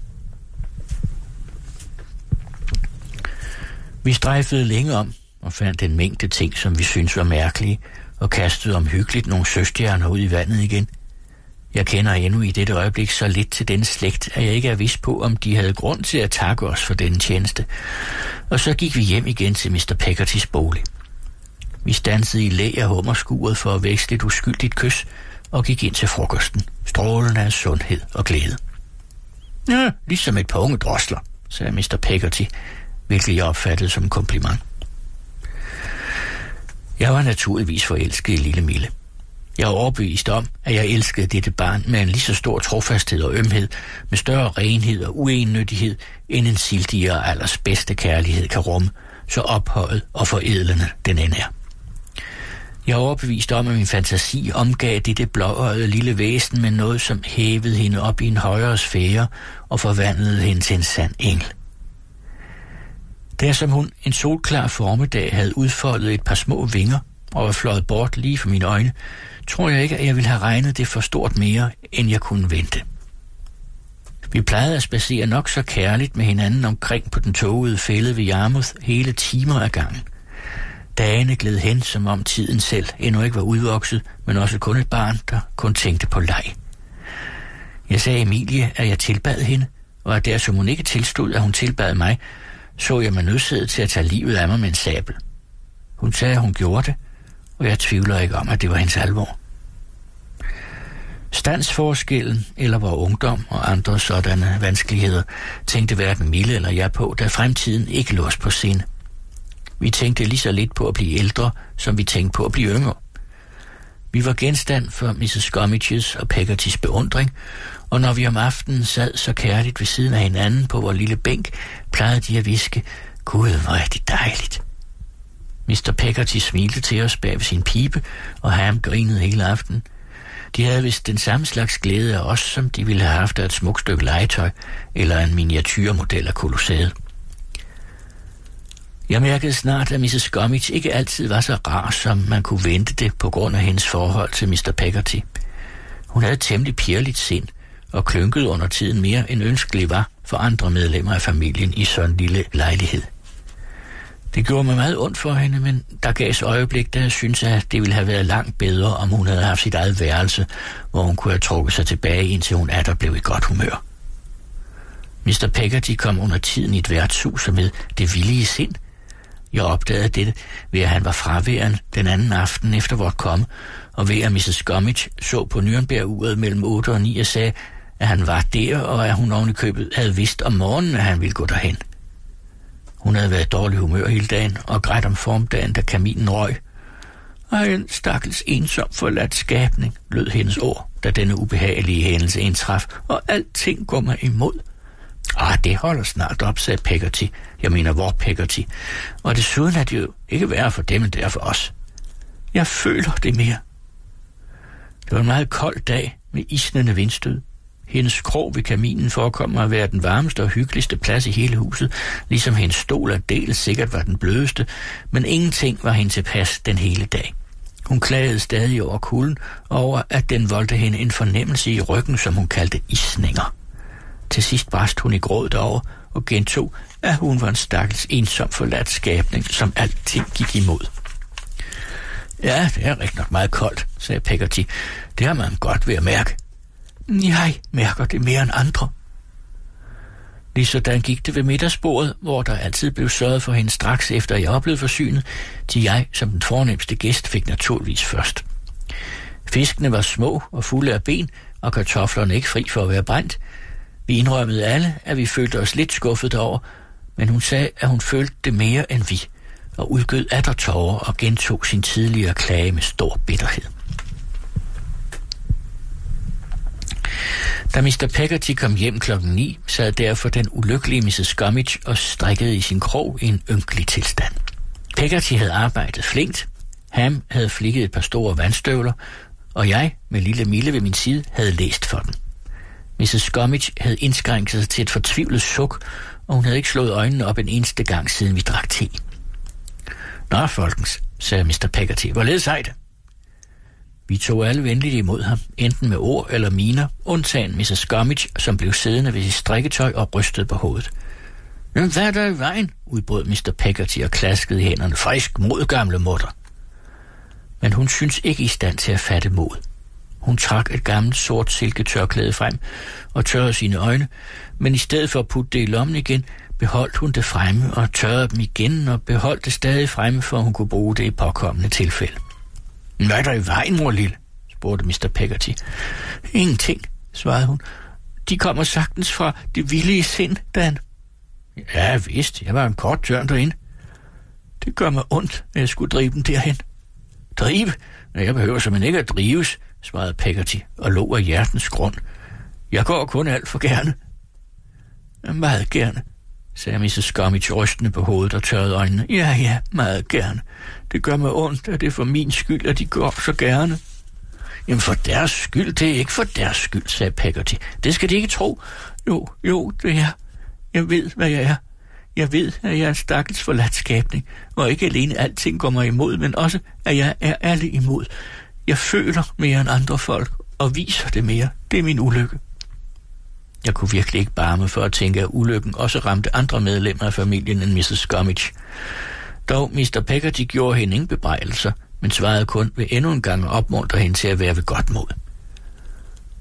Vi strejfede længe om og fandt en mængde ting, som vi syntes var mærkelige, og kastede omhyggeligt nogle søstjerner ud i vandet igen. Jeg kender endnu i dette øjeblik så lidt til denne slægt, at jeg ikke er vidst på, om de havde grund til at takke os for denne tjeneste. Og så gik vi hjem igen til mister Peggottys bolig. Vi standsede i læ af hummerskuret for at veksle et uskyldigt kys, og gik ind til frokosten, strålende af sundhed og glæde. Ja, ligesom et par unge drosler, sagde mister Peggotty, hvilket jeg opfattede som en kompliment. Jeg var naturligvis forelsket i lille Mille. Jeg var overbevist om, at jeg elskede dette barn med en lige så stor trofasthed og ømhed, med større renhed og uennyttighed, end en sildigere og allers bedste kærlighed kan rumme, så ophøjet og forædlende den end er. Jeg er overbevist om, at min fantasi omgav dette blåøjede lille væsen med noget, som hævede hende op i en højere sfære og forvandlede hende til en sand engel. Der som hun en solklar formiddag havde udfoldet et par små vinger og var fløjet bort lige for mine øjne, tror jeg ikke, at jeg ville have regnet det for stort mere, end jeg kunne vente. Vi plejede at spacere nok så kærligt med hinanden omkring på den tågede fælde ved Yarmouth hele timer ad gangen. Dagene gled hen, som om tiden selv endnu ikke var udvokset, men også kun et barn, der kun tænkte på leg. Jeg sagde Emilie, at jeg tilbad hende, og at der som hun ikke tilstod, at hun tilbad mig, så jeg mig nødsaget til at tage livet af mig med en sabel. Hun sagde, at hun gjorde det, og jeg tvivler ikke om, at det var hendes alvor. Standsforskellen eller vor ungdom og andre sådanne vanskeligheder tænkte hverken Mille eller jeg på, da fremtiden ikke lå os på sinde. Vi tænkte lige så lidt på at blive ældre, som vi tænkte på at blive yngre. Vi var genstand for missus Gummidge's og Peggoty's beundring, og når vi om aftenen sad så kærligt ved siden af hinanden på vores lille bænk, plejede de at hviske, Gud, hvor er det dejligt. mister Peggotty smilte til os bag ved sin pibe, og Ham grinede hele aftenen. De havde vist den samme slags glæde af os, som de ville have haft af et smukt stykke legetøj eller en miniatyrmodel af Kolosseet. Jeg mærkede snart, at missus Gummidge ikke altid var så rar, som man kunne vente det på grund af hendes forhold til mister Peggotty. Hun havde et temmelig pirligt sind og klynkede under tiden mere end ønskeligt var for andre medlemmer af familien i sådan en lille lejlighed. Det gjorde mig meget ondt for hende, men der gavs øjeblik, da jeg syntes, at det ville have været langt bedre, om hun havde haft sit eget værelse, hvor hun kunne have trukket sig tilbage, indtil hun atter blev i godt humør. mister Peggotty kom under tiden i et værtshus med det villige sind. Jeg opdagede dette ved, at han var fraværende den anden aften efter vort komme, og ved at missus Gummidge så på Nürnberg-uret mellem otte og ni og sagde, at han var der, og at hun oven i købet havde vidst om morgenen, at han ville gå derhen. Hun havde været i dårlig humør hele dagen, og grædt om formdagen, da kaminen røg. Og en stakkels ensom forladt skabning, lød hendes ord, da denne ubehagelige hændelse indtraf, og alting går mig imod. Ah, det holder snart op, sagde Peggotty. Jeg mener, hvor Peggotty. Og desuden er det jo ikke værre for dem, end det er for os. Jeg føler det mere. Det var en meget kold dag med isnende vindstød. Hendes krog ved kaminen forekom at være den varmeste og hyggeligste plads i hele huset, ligesom hendes stol og del sikkert var den blødeste, men ingenting var hende tilpas den hele dag. Hun klagede stadig over kulden, og over at den voldte hende en fornemmelse i ryggen, som hun kaldte isninger. Til sidst brast hun i gråd derover og gentog, at hun var en stakkels ensom forladt skabning, som alting gik imod. Ja, det er rigtig nok meget koldt, sagde Peggotty. Det har man godt ved at mærke. Jeg mærker det mere end andre. Ligesådan gik det ved middagsbordet, hvor der altid blev sørget for hende straks efter jeg var blevet forsynet, til jeg som den fornemste gæst fik naturligvis først. Fiskene var små og fulde af ben, og kartoflerne ikke fri for at være brændt. Vi indrømmede alle, at vi følte os lidt skuffet derover, men hun sagde, at hun følte det mere end vi, og udgød atter tårer og gentog sin tidligere klage med stor bitterhed. Da mister Peggotty kom hjem klokken ni, sad derfor den ulykkelige missus Gummidge og strikkede i sin krog i en ynkelig tilstand. Peggotty havde arbejdet flinkt, Ham havde flikket et par store vandstøvler, og jeg, med lille Mille ved min side, havde læst for den. missus Gummidge havde indskrænket sig til et fortvivlet suk, og hun havde ikke slået øjnene op en eneste gang, siden vi drak te. Nå, folkens, sagde mister Peggotty, hvorledes sej det? Vi tog alle venligt imod ham, enten med ord eller miner, undtagen missus Gummidge, som blev siddende ved sit strikketøj og rystede på hovedet. Men hvad er der i vejen? Udbrød mister Peggotty og klaskede i hænderne. Frisk mod, gamle mutter. Men hun syntes ikke i stand til at fatte mod. Hun trak et gammelt sort silketørklæde frem og tørrede sine øjne, men i stedet for at putte det i lommen igen, beholdt hun det fremme og tørrede dem igen og beholdt det stadig fremme, for hun kunne bruge det i påkommende tilfælde. Hvad er der i vejen, mor lille? Spurgte mister Peggotty. Ingenting, svarede hun. De kommer sagtens fra det villige sind, Dan. Ja, vist. Jeg var en kort tørn derinde. Det gør mig ondt, at jeg skulle drive dem derhen. Drive? Jeg behøver simpelthen ikke at drives, svarede Peggotty og lå af hjertens grund. Jeg går kun alt for gerne. Meget gerne, sagde missus Gummidge rystende på hovedet og tørrede øjnene. Ja, ja, meget gerne. Det gør mig ondt, at det er for min skyld, at de går så gerne. Jamen for deres skyld, det er ikke for deres skyld, sagde Peggotty. Det skal de ikke tro. Jo, jo, det er. Jeg ved, hvad jeg er. Jeg ved, at jeg er en stakkels forladt skabning, og ikke alene alting går mig imod, men også, at jeg er ærlig imod. Jeg føler mere end andre folk, og viser det mere. Det er min ulykke. Jeg kunne virkelig ikke bare mig for at tænke, at ulykken også ramte andre medlemmer af familien end missus Gummidge. Dog mister Peggotty gjorde hende ingen bebrejdelser, men svarede kun ved endnu en gang at opmuntre hende til at være ved godt mod.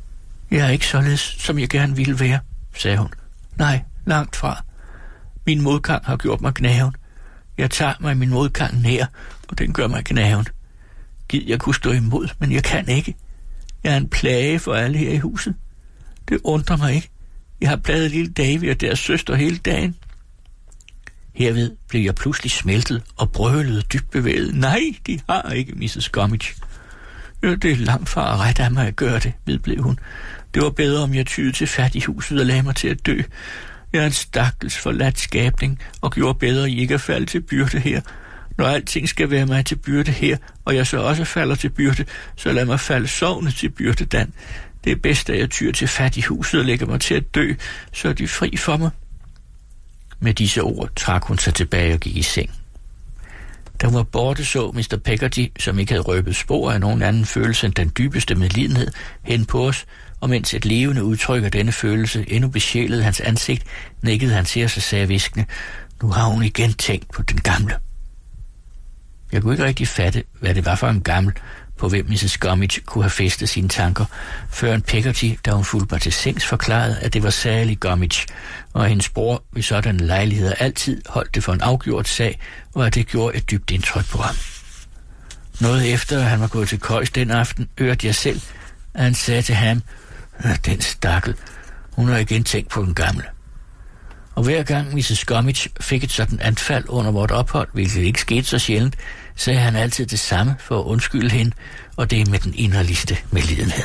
Jeg er ikke således, som jeg gerne ville være, sagde hun. Nej, langt fra. Min modgang har gjort mig gnaven. Jeg tager mig min modgang nær, og den gør mig gnaven. Gid jeg kunne stå imod, men jeg kan ikke. Jeg er en plage for alle her i huset. Det undrer mig ikke. Jeg har plaget lille Davy og deres søster hele dagen. Herved blev jeg pludselig smeltet og brølede dybt bevæget. Nej, de har ikke, missus Gummidge. Ja, det er langt fra at rette af mig at gøre det, vedblev hun. Det var bedre, om jeg tydede til fattighuset og lagde mig til at dø. Jeg er en stakkels forladt skabning, og gjorde bedre i ikke at falde til byrde her. Når alting skal være mig til byrde her, og jeg så også falder til byrde, så lad mig falde sovende til byrde, Dan. Det er bedst, at jeg tyr til fattighuset og lægger mig til at dø, så er de fri for mig. Med disse ord trak hun sig tilbage og gik i seng. Da hun var borte, så mister Peggotty, som ikke havde røbet spor af nogen anden følelse end den dybeste medlidenhed, hen på os, og mens et levende udtryk af denne følelse endnu besjælede hans ansigt, nikkede han til os og sagde hviskende, nu har hun igen tænkt på den gamle. Jeg kunne ikke rigtig fatte, hvad det var for en gammel, på hvem missus Gummidge kunne have festet sine tanker, før en Peggotty, da hun fulgte mig til sengs, forklarede, at det var Sally Gummidge, og hendes bror ved sådanne lejligheder altid holdt det for en afgjort sag, og at det gjorde et dybt indtryk på ham. Noget efter, at han var gået til køjs den aften, hørte jeg selv, at han sagde til ham, den stakkel, hun har igen tænkt på den gamle. Og hver gang missus Gummidge fik et sådan anfald under vort ophold, hvilket ikke skete så sjældent, sagde han altid det samme for at undskylde hende, og det med den inderligste medlidenhed.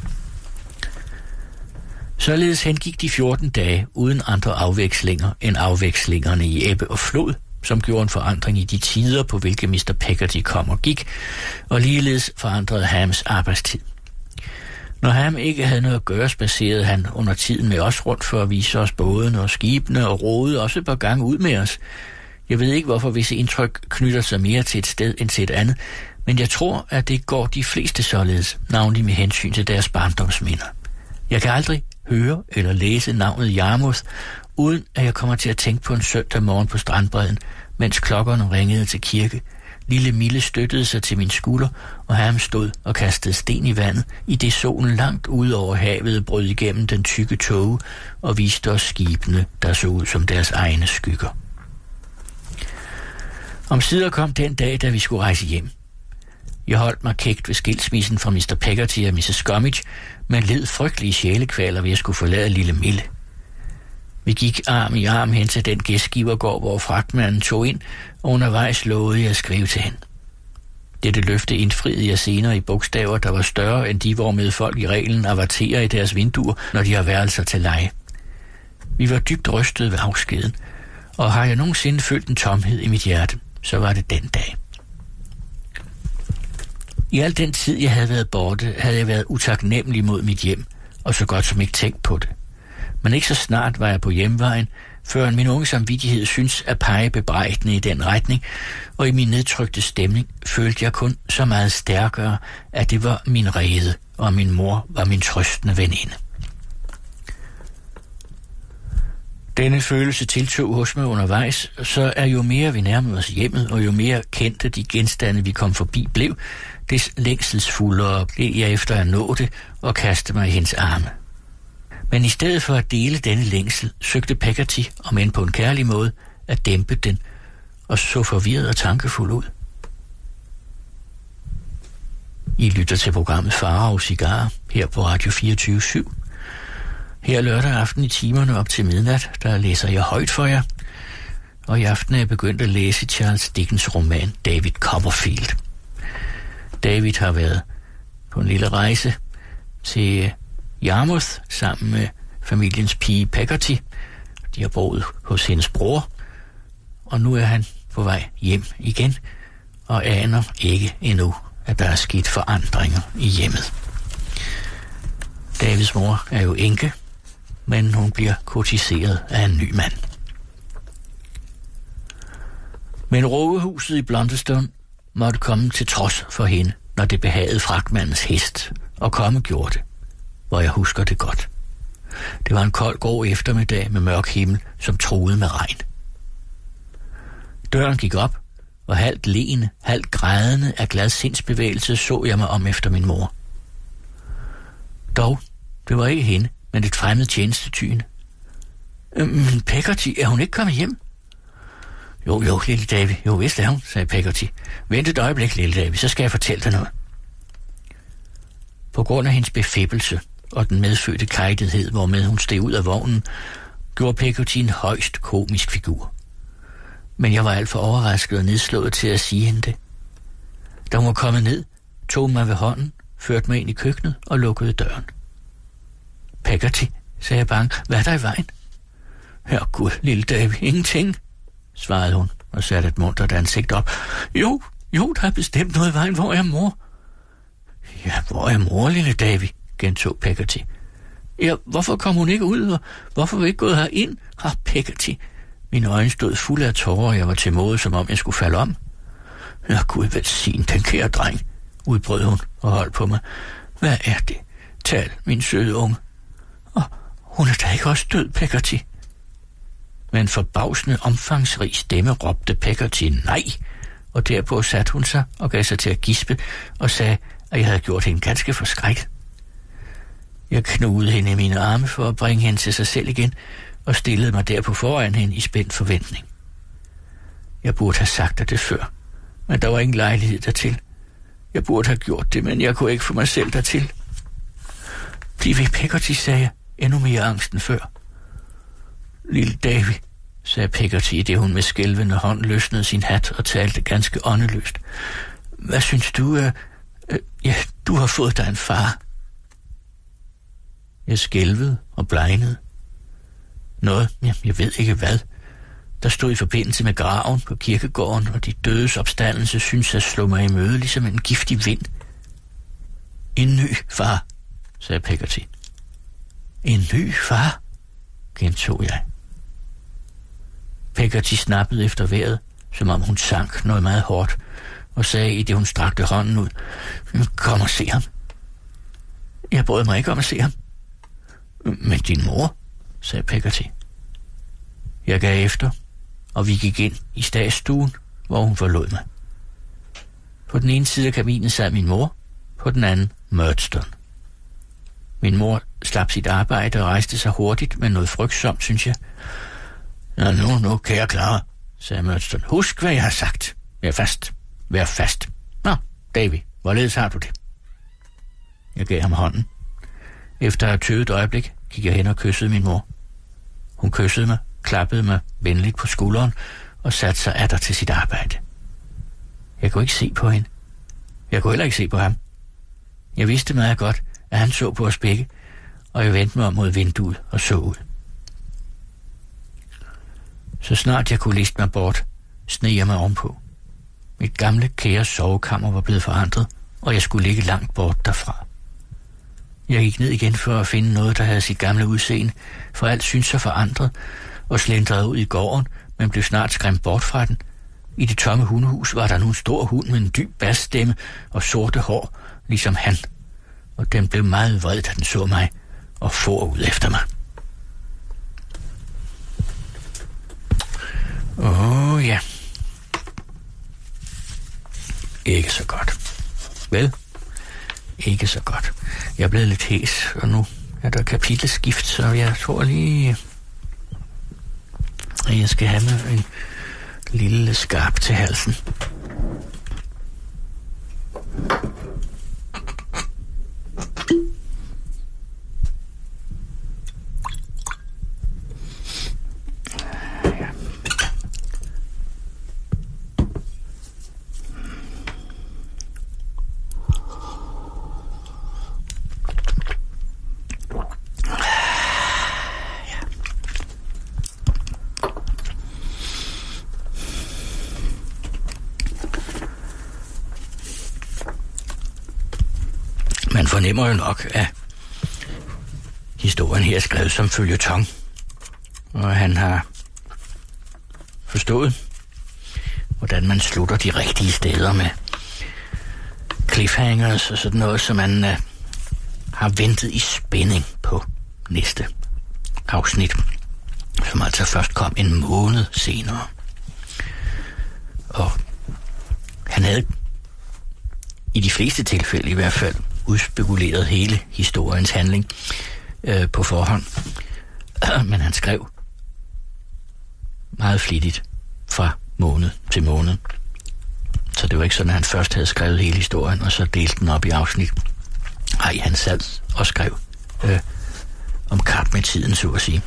Således hengik de fjorten dage uden andre afvekslinger end afvekslingerne i ebbe og flod, som gjorde en forandring i de tider, på hvilke mister Peggotty kom og gik, og ligeledes forandrede Hams arbejdstid. Når Ham ikke havde noget at gøre, spacerede han under tiden med os rundt for at vise os bådene og skibene og roede også et par gange ud med os. Jeg ved ikke, hvorfor visse indtryk knytter sig mere til et sted end til et andet, men jeg tror, at det går de fleste således, navnlig med hensyn til deres barndomsminder. Jeg kan aldrig høre eller læse navnet Yarmouth, uden at jeg kommer til at tænke på en søndag morgen på strandbredden, mens klokkerne ringede til kirke. Lille Mille støttede sig til min skulder, og Ham stod og kastede sten i vandet, i det solen langt ude over havet brød igennem den tykke tåge og viste os skibene, der så ud som deres egne skygger. Omsider kom den dag, da vi skulle rejse hjem. Jeg holdt mig kægt ved skilsmissen fra mister Peggotty og missus Gummidge, men led frygtelige sjælekvaler ved at skulle forlade lille Mille. Vi gik arm i arm hen til den gæstgivergård, hvor fragtmanden tog ind, og undervejs lovede jeg at skrive til hende. Dette løfte indfriede jeg senere i bogstaver, der var større end de, hvormed folk i reglen averterer i deres vinduer, når de har værelser til leje. Vi var dybt rystede ved afskeden, og har jeg nogensinde følt en tomhed i mit hjerte, så var det den dag. I al den tid, jeg havde været borte, havde jeg været utaknemmelig mod mit hjem, og så godt som ikke tænkt på det. Men ikke så snart var jeg på hjemvejen, før min unge samvittighed synes at pege bebrejdende i den retning, og i min nedtrykte stemning følte jeg kun så meget stærkere, at det var min rede, og min mor var min trøstende veninde. Denne følelse tiltog hos mig undervejs, så er jo mere vi nærmede os hjemmet, og jo mere kendte de genstande, vi kom forbi, blev, des længselsfuldere blev jeg efter at nå det og kaste mig i hendes arme. Men i stedet for at dele denne længsel, søgte Peggotty, om end på en kærlig måde, at dæmpe den, og så forvirret og tankefuld ud. I lytter til programmet Farao Cigar her på Radio fireogtyve syv. Her lørdag aften i timerne op til midnat, der læser jeg højt for jer, og i aften er jeg begyndt at læse Charles Dickens roman David Copperfield. David har været på en lille rejse til Yarmouth sammen med familiens pige Peggotty. De har boet hos hendes bror, og nu er han på vej hjem igen, og aner ikke endnu, at der er sket forandringer i hjemmet. Davids mor er jo enke, men hun bliver kurtiseret af en ny mand. Men rågehuset i Blunderstone måtte komme til trods for hende, når det behagede fragtmandens hest, og komme gjorde det, hvor jeg husker det godt. Det var en kold grå eftermiddag med mørk himmel, som truede med regn. Døren gik op, og halvt leende, halvt grædende af glad sindsbevægelse så jeg mig om efter min mor. Dog Det var ikke hende, men et fremmed tjenestetyne. Men Peggotty, er hun ikke kommet hjem? Jo, jo, lille Davy. Jo, vist er hun, sagde Peggotty. Vent et øjeblik, lille Davy, så skal jeg fortælle dig noget. På grund af hendes befippelse og den medfødte kejtethed, hvormed hun steg ud af vognen, gjorde Peggotty en højst komisk figur. Men jeg var alt for overrasket og nedslået til at sige hende det. Da hun var kommet ned, tog mig ved hånden, førte mig ind i køkkenet og lukkede døren. Peggotty, sagde jeg bange, hvad er der i vejen? Herregud, lille Davy, ingenting, svarede hun og satte et muntert ansigt op. Jo, jo, der er bestemt noget i vejen. Hvor er mor? Ja, hvor er mor, lille Davy? Gentog Peggotty. Ja, hvorfor kom hun ikke ud, og hvorfor var vi ikke gået herind? Ah, Peggotty. Mine øjne stod fulde af tårer, og jeg var til måde, som om jeg skulle falde om. Ja, Gud velsign den kære dreng, udbrød hun og holdt på mig. Hvad er det? Tal, min søde unge. Og hun er da ikke også død, Peggotty? Med en forbavsende, omfangsrig stemme råbte Peggotty nej, og derpå satte hun sig og gav sig til at gispe og sagde, at jeg havde gjort hende ganske forskrækket. Jeg knugede hende i mine arme for at bringe hende til sig selv igen, og stillede mig derpå foran hende i spændt forventning. Jeg burde have sagt det før, men der var ingen lejlighed dertil. Jeg burde have gjort det, men jeg kunne ikke få mig selv dertil. Bliv ved, Peggotty, sagde jeg, endnu mere angsten før. Lille Davy, sagde Peggotty, det hun med skælvende hånd løsnede sin hat og talte ganske åndeløst. Hvad synes du? Øh, øh, ja, du har fået dig en far. Jeg skælvede og blegnede. Noget, ja, jeg ved ikke hvad, der stod i forbindelse med graven på kirkegården, og de dødes opstandelse synes at slå mig i møde ligesom en giftig vind. En ny far, sagde Peggotty. En ny far, gentog jeg. Peggotty snappede efter vejret, som om hun sank noget meget hårdt, og sagde, i det hun strakte hånden ud, kom og se ham. Jeg brød mig ikke om at se ham. Men din mor, sagde Peggotty. Jeg gav efter, og vi gik ind i stadsstuen, hvor hun forlod mig. På den ene side af kabinen sad min mor, på den anden Murdstone. Min mor slap sit arbejde og rejste sig hurtigt, men noget frygtsomt, synes jeg. Nå, nu, nu, kære Clara, sagde Murdstone. Husk, hvad jeg har sagt. Vær fast. Vær fast. Nå, Davy, hvorledes har du det? Jeg gav ham hånden. Efter at have tøvet et øjeblik, gik jeg hen og kyssede min mor. Hun kyssede mig, klappede mig venligt på skulderen og satte sig atter til sit arbejde. Jeg kunne ikke se på hende. Jeg kunne heller ikke se på ham. Jeg vidste meget godt, at han så på os begge, og jeg vendte mig om mod vinduet og så ud. Så snart jeg kunne liste mig bort, sneg jeg mig ovenpå. Mit gamle kære sovekammer var blevet forandret, og jeg skulle ligge langt bort derfra. Jeg gik ned igen for at finde noget, der havde sit gamle udseende, for alt syntes så forandret, og slendrede ud i gården, men blev snart skræmt bort fra den. I det tomme hundehus var der nu en stor hund med en dyb basstemme og sorte hår, ligesom han, og den blev meget vred, da den så mig, og for ud efter mig. Åh oh, ja. Ikke så godt. Vel? Ikke så godt. Jeg er blevet lidt hæs, og nu er der kapitelskift, så jeg tror lige, at jeg skal have med en lille skarp til halsen. Man fornemmer jo nok, at historien her er skrevet som føljeton, og han har forstået, hvordan man slutter de rigtige steder med cliffhangers og sådan noget, som man uh, har ventet i spænding på næste afsnit, som altså først kom en måned senere. Og han havde i de fleste tilfælde i hvert fald udspekuleret hele historiens handling, øh, på forhånd. Men han skrev meget flittigt fra måned til måned. Så det var ikke sådan, at han først havde skrevet hele historien, og så delte den op i afsnit. Nej, han sad og skrev øh, om kap med tiden, så at sige.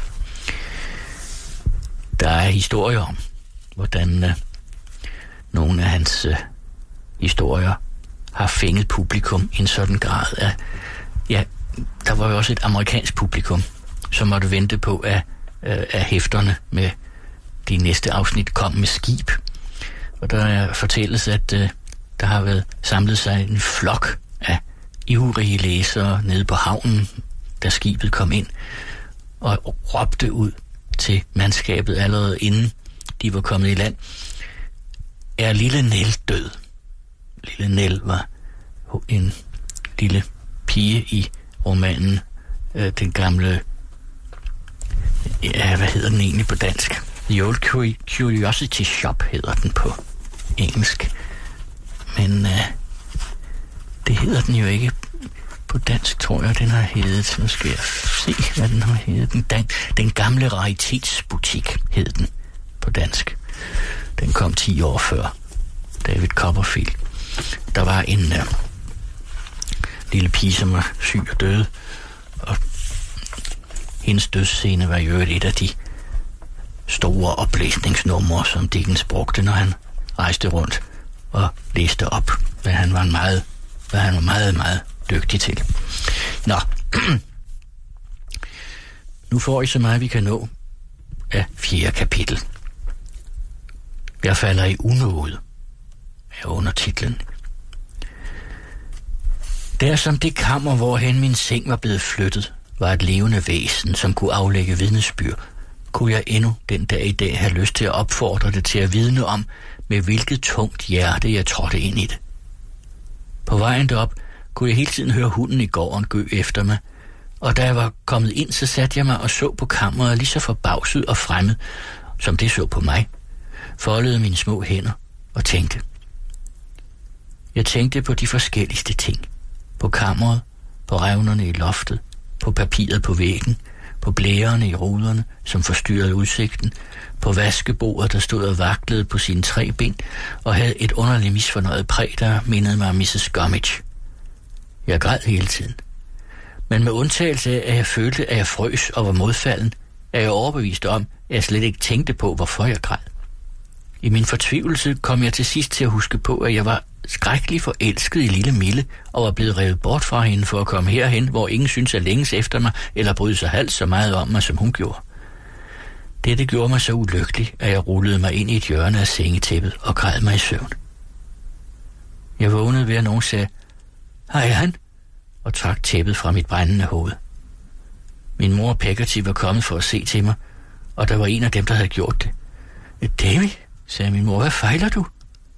Der er historier om, hvordan øh, nogle af hans øh, historier har fænget publikum i en sådan grad, at ja, der var jo også et amerikansk publikum, som måtte vente på, at, øh, at hæfterne med de næste afsnit kom med skib. Og der fortælles, at øh, der har været samlet sig en flok af ivrige læsere nede på havnen, da skibet kom ind, og råbte ud til mandskabet allerede inden de var kommet i land: er lille Nell død? Lille Nell var en lille pige i romanen, øh, den gamle, ja, hvad hedder den egentlig på dansk? The Old Curiosity Shop hedder den på engelsk. Men øh, det hedder den jo ikke på dansk, tror jeg. Den har heddet, nu skal jeg se, hvad den har heddet. Den, den, den gamle raritetsbutik hed den på dansk. Den kom ti år før David Copperfield. Der var en øh, lille pige, som var syg og døde, og hendes dødsscene var jo et af de store oplæsningsnumre, som Dickens brugte, når han rejste rundt og læste op, hvad han var meget, hvad han var meget, meget dygtig til. Nå, nu får I så meget, vi kan nå af fjerde kapitel. Jeg falder i unåde, er undertitlen. Der som det kammer, hvorhen min seng var blevet flyttet, var et levende væsen, som kunne aflægge vidnesbyrd, kunne jeg endnu den dag i dag have lyst til at opfordre det til at vidne om, med hvilket tungt hjerte jeg trådte ind i det. På vejen derop kunne jeg hele tiden høre hunden i gården gø efter mig, og da jeg var kommet ind, så satte jeg mig og så på kammeret lige så forbavset og fremmed, som det så på mig, foldede mine små hænder og tænkte. Jeg tænkte på de forskelligste ting. På kammeret, på revnerne i loftet, på papiret på væggen, på blærerne i ruderne, som forstyrrede udsigten, på vaskebordet, der stod og vaklede på sine tre ben, og havde et underligt misfornøjet præg, der mindede mig om missus Gummidge. Jeg græd hele tiden. Men med undtagelse af, at jeg følte, at jeg frøs og var modfalden, er jeg overbevist om, at jeg slet ikke tænkte på, hvorfor jeg græd. I min fortvivlelse kom jeg til sidst til at huske på, at jeg var skrækkelig forelsket i lille Mille, og var blevet revet bort fra hende for at komme herhen, hvor ingen synes at længes efter mig, eller bryde sig halvt så meget om mig, som hun gjorde. Dette gjorde mig så ulykkelig, at jeg rullede mig ind i et hjørne af sengetæppet og græd mig i søvn. Jeg vågnede ved, at nogen sagde, hej han, og trak tæppet fra mit brændende hoved. Min mor og Peggotty var kommet for at se til mig, og der var en af dem, der havde gjort det. Davy, sagde min mor, hvad fejler du?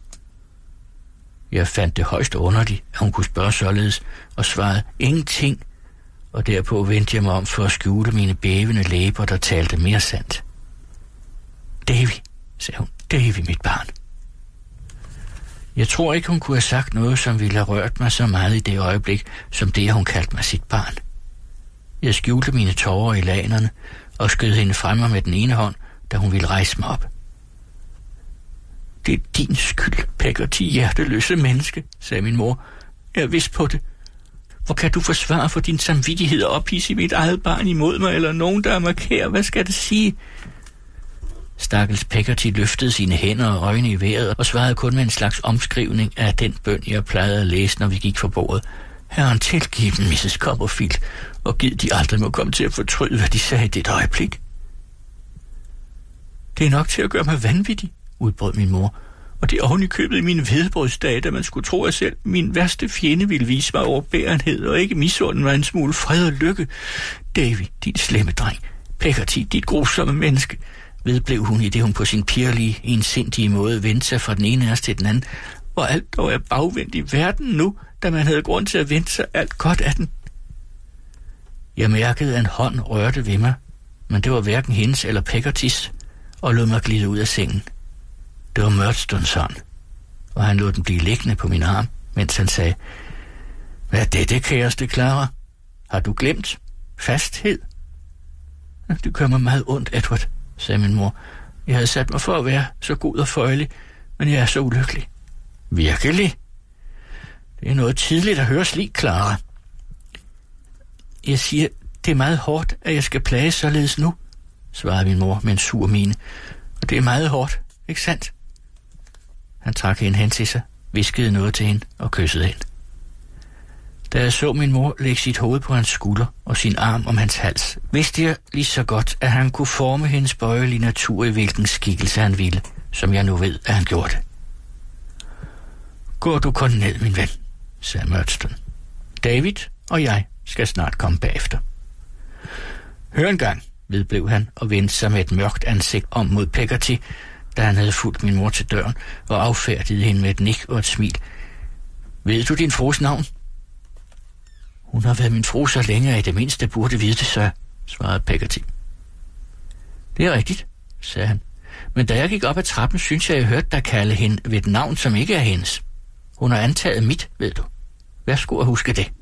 Jeg fandt det højst underligt, at hun kunne spørge således, og svarede ingenting, og derpå vendte jeg mig om for at skjule mine bævende læber, der talte mere sandt. Davy, sagde hun, Davy, mit barn. Jeg tror ikke, hun kunne have sagt noget, som ville have rørt mig så meget i det øjeblik, som det, hun kaldte mig sit barn. Jeg skjulte mine tårer i lanerne og skød hende fremme med den ene hånd, da hun ville rejse mig op. Det er din skyld, Peggotty, hjerteløse menneske, sagde min mor. Jeg er vidst på det. Hvor kan du forsvare for din samvittighed og ophidse mit eget barn imod mig, eller nogen, der er mig kær? Hvad skal det sige? Stakkels Peggotty løftede sine hænder og øjne i vejret og svarede kun med en slags omskrivning af den bøn, jeg plejede at læse, når vi gik for bordet. Herren tilgiv dem, missus Copperfield, og giv de aldrig må komme til at fortryde, hvad de sagde i det øjeblik. Det er nok til at gøre mig vanvittig, udbrød min mor, og det er oven i købet i mine hvedebrødsdage, da man skulle tro, at selv min værste fjende ville vise mig overbærenhed, og ikke misunden mig en smule fred og lykke. Davy, din slemme dreng, Peggotty, dit grusomme menneske, vedblev hun, i det hun på sin pirlige, ensindige måde vendte sig fra den ene af os til den anden, hvor alt dog er bagvendt i verden nu, da man havde grund til at vente sig alt godt af den. Jeg mærkede, at en hånd rørte ved mig, men det var hverken hendes eller Peggottys, og lod mig glide ud af sengen. Det var Murdstones hånd, og han lod den blive liggende på min arm, mens han sagde, hvad er det, det kæreste, Clara? Har du glemt? Fasthed? Det gør mig meget ondt, Edward, sagde min mor. Jeg havde sat mig for at være så god og føjelig, men jeg er så ulykkelig. Virkelig? Det er noget tidligt at høre slik, Clara. Jeg siger, det er meget hårdt, at jeg skal plage således nu, svarede min mor med en sur mine. Og det er meget hårdt, ikke sandt? Han trak hende hen til sig, viskede noget til hende og kyssede hende. Da jeg så min mor lægge sit hoved på hans skulder og sin arm om hans hals, vidste jeg lige så godt, at han kunne forme hendes bøjelige natur i hvilken skikkelse han ville, som jeg nu ved, at han gjorde det. Gå du kun ned, min ven, sagde Murdston. David og jeg skal snart komme bagefter. Hør engang, vedblev han og vendte sig med et mørkt ansigt om mod Peggotty, da han havde fulgt min mor til døren og affærdigede hende med et nik og et smil. Ved du din frus navn? Hun har været min fru så længe, at i det mindste burde vide det, så, svarede Peggotty. Det er rigtigt, sagde han. Men da jeg gik op ad trappen, synes jeg, jeg hørte dig kalde hende ved et navn, som ikke er hendes. Hun har antaget mit, ved du. Værsgo at huske det.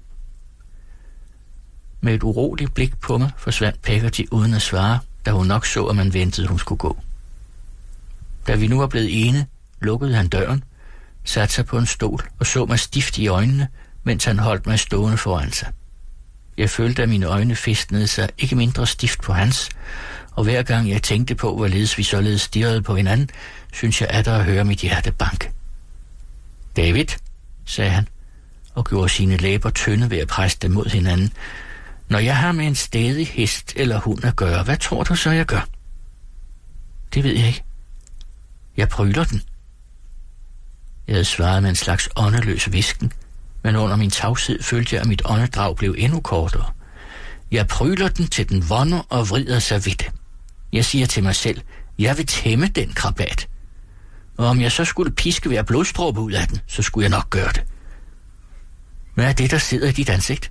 Med et uroligt blik på mig forsvandt Peggotty uden at svare, da hun nok så, at man ventede, hun skulle gå. Da vi nu var blevet ene, lukkede han døren, satte sig på en stol og så mig stift i øjnene, mens han holdt mig stående foran sig. Jeg følte, at mine øjne fæstnede sig ikke mindre stift på hans, og hver gang jeg tænkte på, hvorledes vi således stirrede på hinanden, synes jeg atter at høre mit hjerte banke. David, sagde han, og gjorde sine læber tynde ved at presse dem mod hinanden. Når jeg har med en stædig hest eller hund at gøre, hvad tror du så, jeg gør? Det ved jeg ikke. Jeg pryler den. Jeg havde svaret med en slags åndeløs hvisken, men under min tavshed følte jeg, at mit åndedrag blev endnu kortere. Jeg pryler den, til den vonder og vrider sig ved det. Jeg siger til mig selv, jeg vil tæmme den krabat. Og om jeg så skulle piske hver blodstråbe ud af den, så skulle jeg nok gøre det. Hvad er det, der sidder i dit ansigt?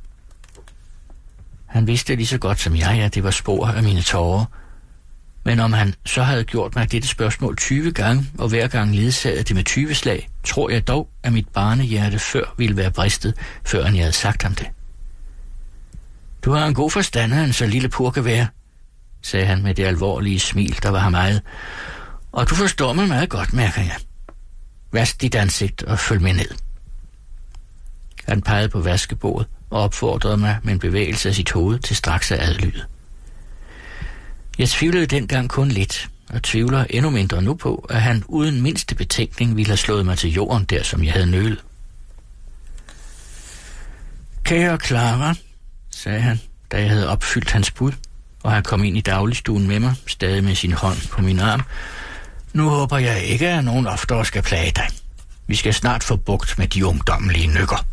Han vidste lige så godt som jeg, at det var spor af mine tårer. Men om han så havde gjort mig dette spørgsmål tyve gange, og hver gang ledsaget det med tyve slag, tror jeg dog, at mit barnehjerte før ville være bristet, før jeg havde sagt ham det. Du har en god forstand af en så lille purke være, sagde han med det alvorlige smil, der var ham eget. Og du forstår mig meget godt, mærker jeg. Vask dit ansigt og følg med ned. Han pegede på vaskebordet og opfordrede mig med en bevægelse af sit hoved til straks at adlyde. Jeg tvivlede dengang kun lidt, og tvivler endnu mindre nu på, at han uden mindste betænkning ville have slået mig til jorden der, som jeg havde nølet. Kære Clara, sagde han, da jeg havde opfyldt hans bud, og han kom ind i dagligstuen med mig, stadig med sin hånd på min arm. Nu håber jeg ikke, at nogen oftere skal plage dig. Vi skal snart få bugt med de ungdommelige nykker.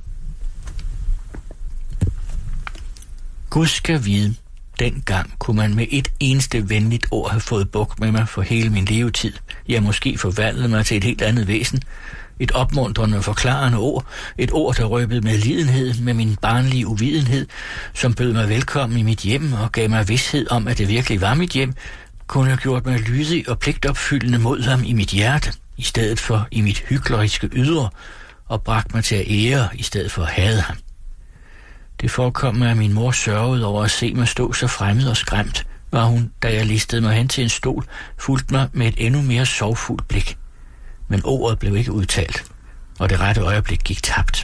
Gud skal vide, dengang kunne man med et eneste venligt ord have fået bugt med mig for hele min levetid. Jeg måske forvandlet mig til et helt andet væsen. Et opmuntrende og forklarende ord. Et ord, der røbede med lidenhed, med min barnlige uvidenhed, som bød mig velkommen i mit hjem og gav mig vished om, at det virkelig var mit hjem, kunne have gjort mig lydig og pligtopfyldende mod ham i mit hjerte, i stedet for i mit hykleriske ydre, og bragt mig til at ære, i stedet for at hade ham. Det forekom mig, at min mor sørgede over at se mig stå så fremmed og skræmt, var hun, da jeg listede mig hen til en stol, fulgte mig med et endnu mere sorgfuldt blik. Men ordet blev ikke udtalt, og det rette øjeblik gik tabt.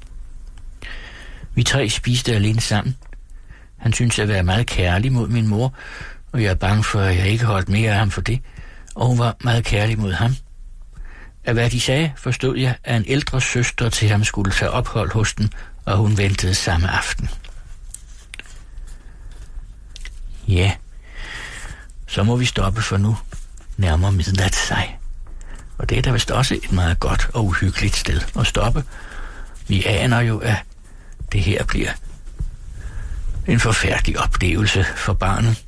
Vi tre spiste alene sammen. Han syntes at være meget kærlig mod min mor, og jeg er bange for, at jeg ikke holdt mere af ham for det, og hun var meget kærlig mod ham. Af hvad de sagde, forstod jeg, at en ældre søster til ham skulle tage ophold hos den, og hun ventede samme aften. Ja, så må vi stoppe, for nu nærmer midnat sig. Og det er da vist også et meget godt og uhyggeligt sted at stoppe. Vi aner jo, at det her bliver en forfærdelig oplevelse for barnet.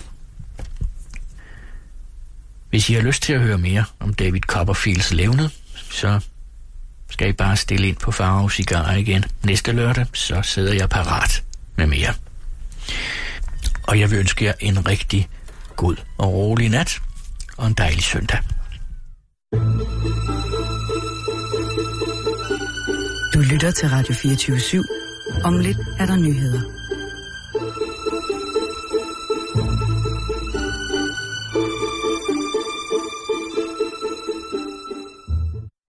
Hvis I har lyst til at høre mere om David Copperfields levned, så skal I bare stille ind på Farao Cigarer igen. Næste lørdag, så sidder jeg parat med mere. Og jeg vil ønske jer en rigtig god og rolig nat, og en dejlig søndag. Du lytter til Radio fireogtyve syv. Om lidt er der nyheder.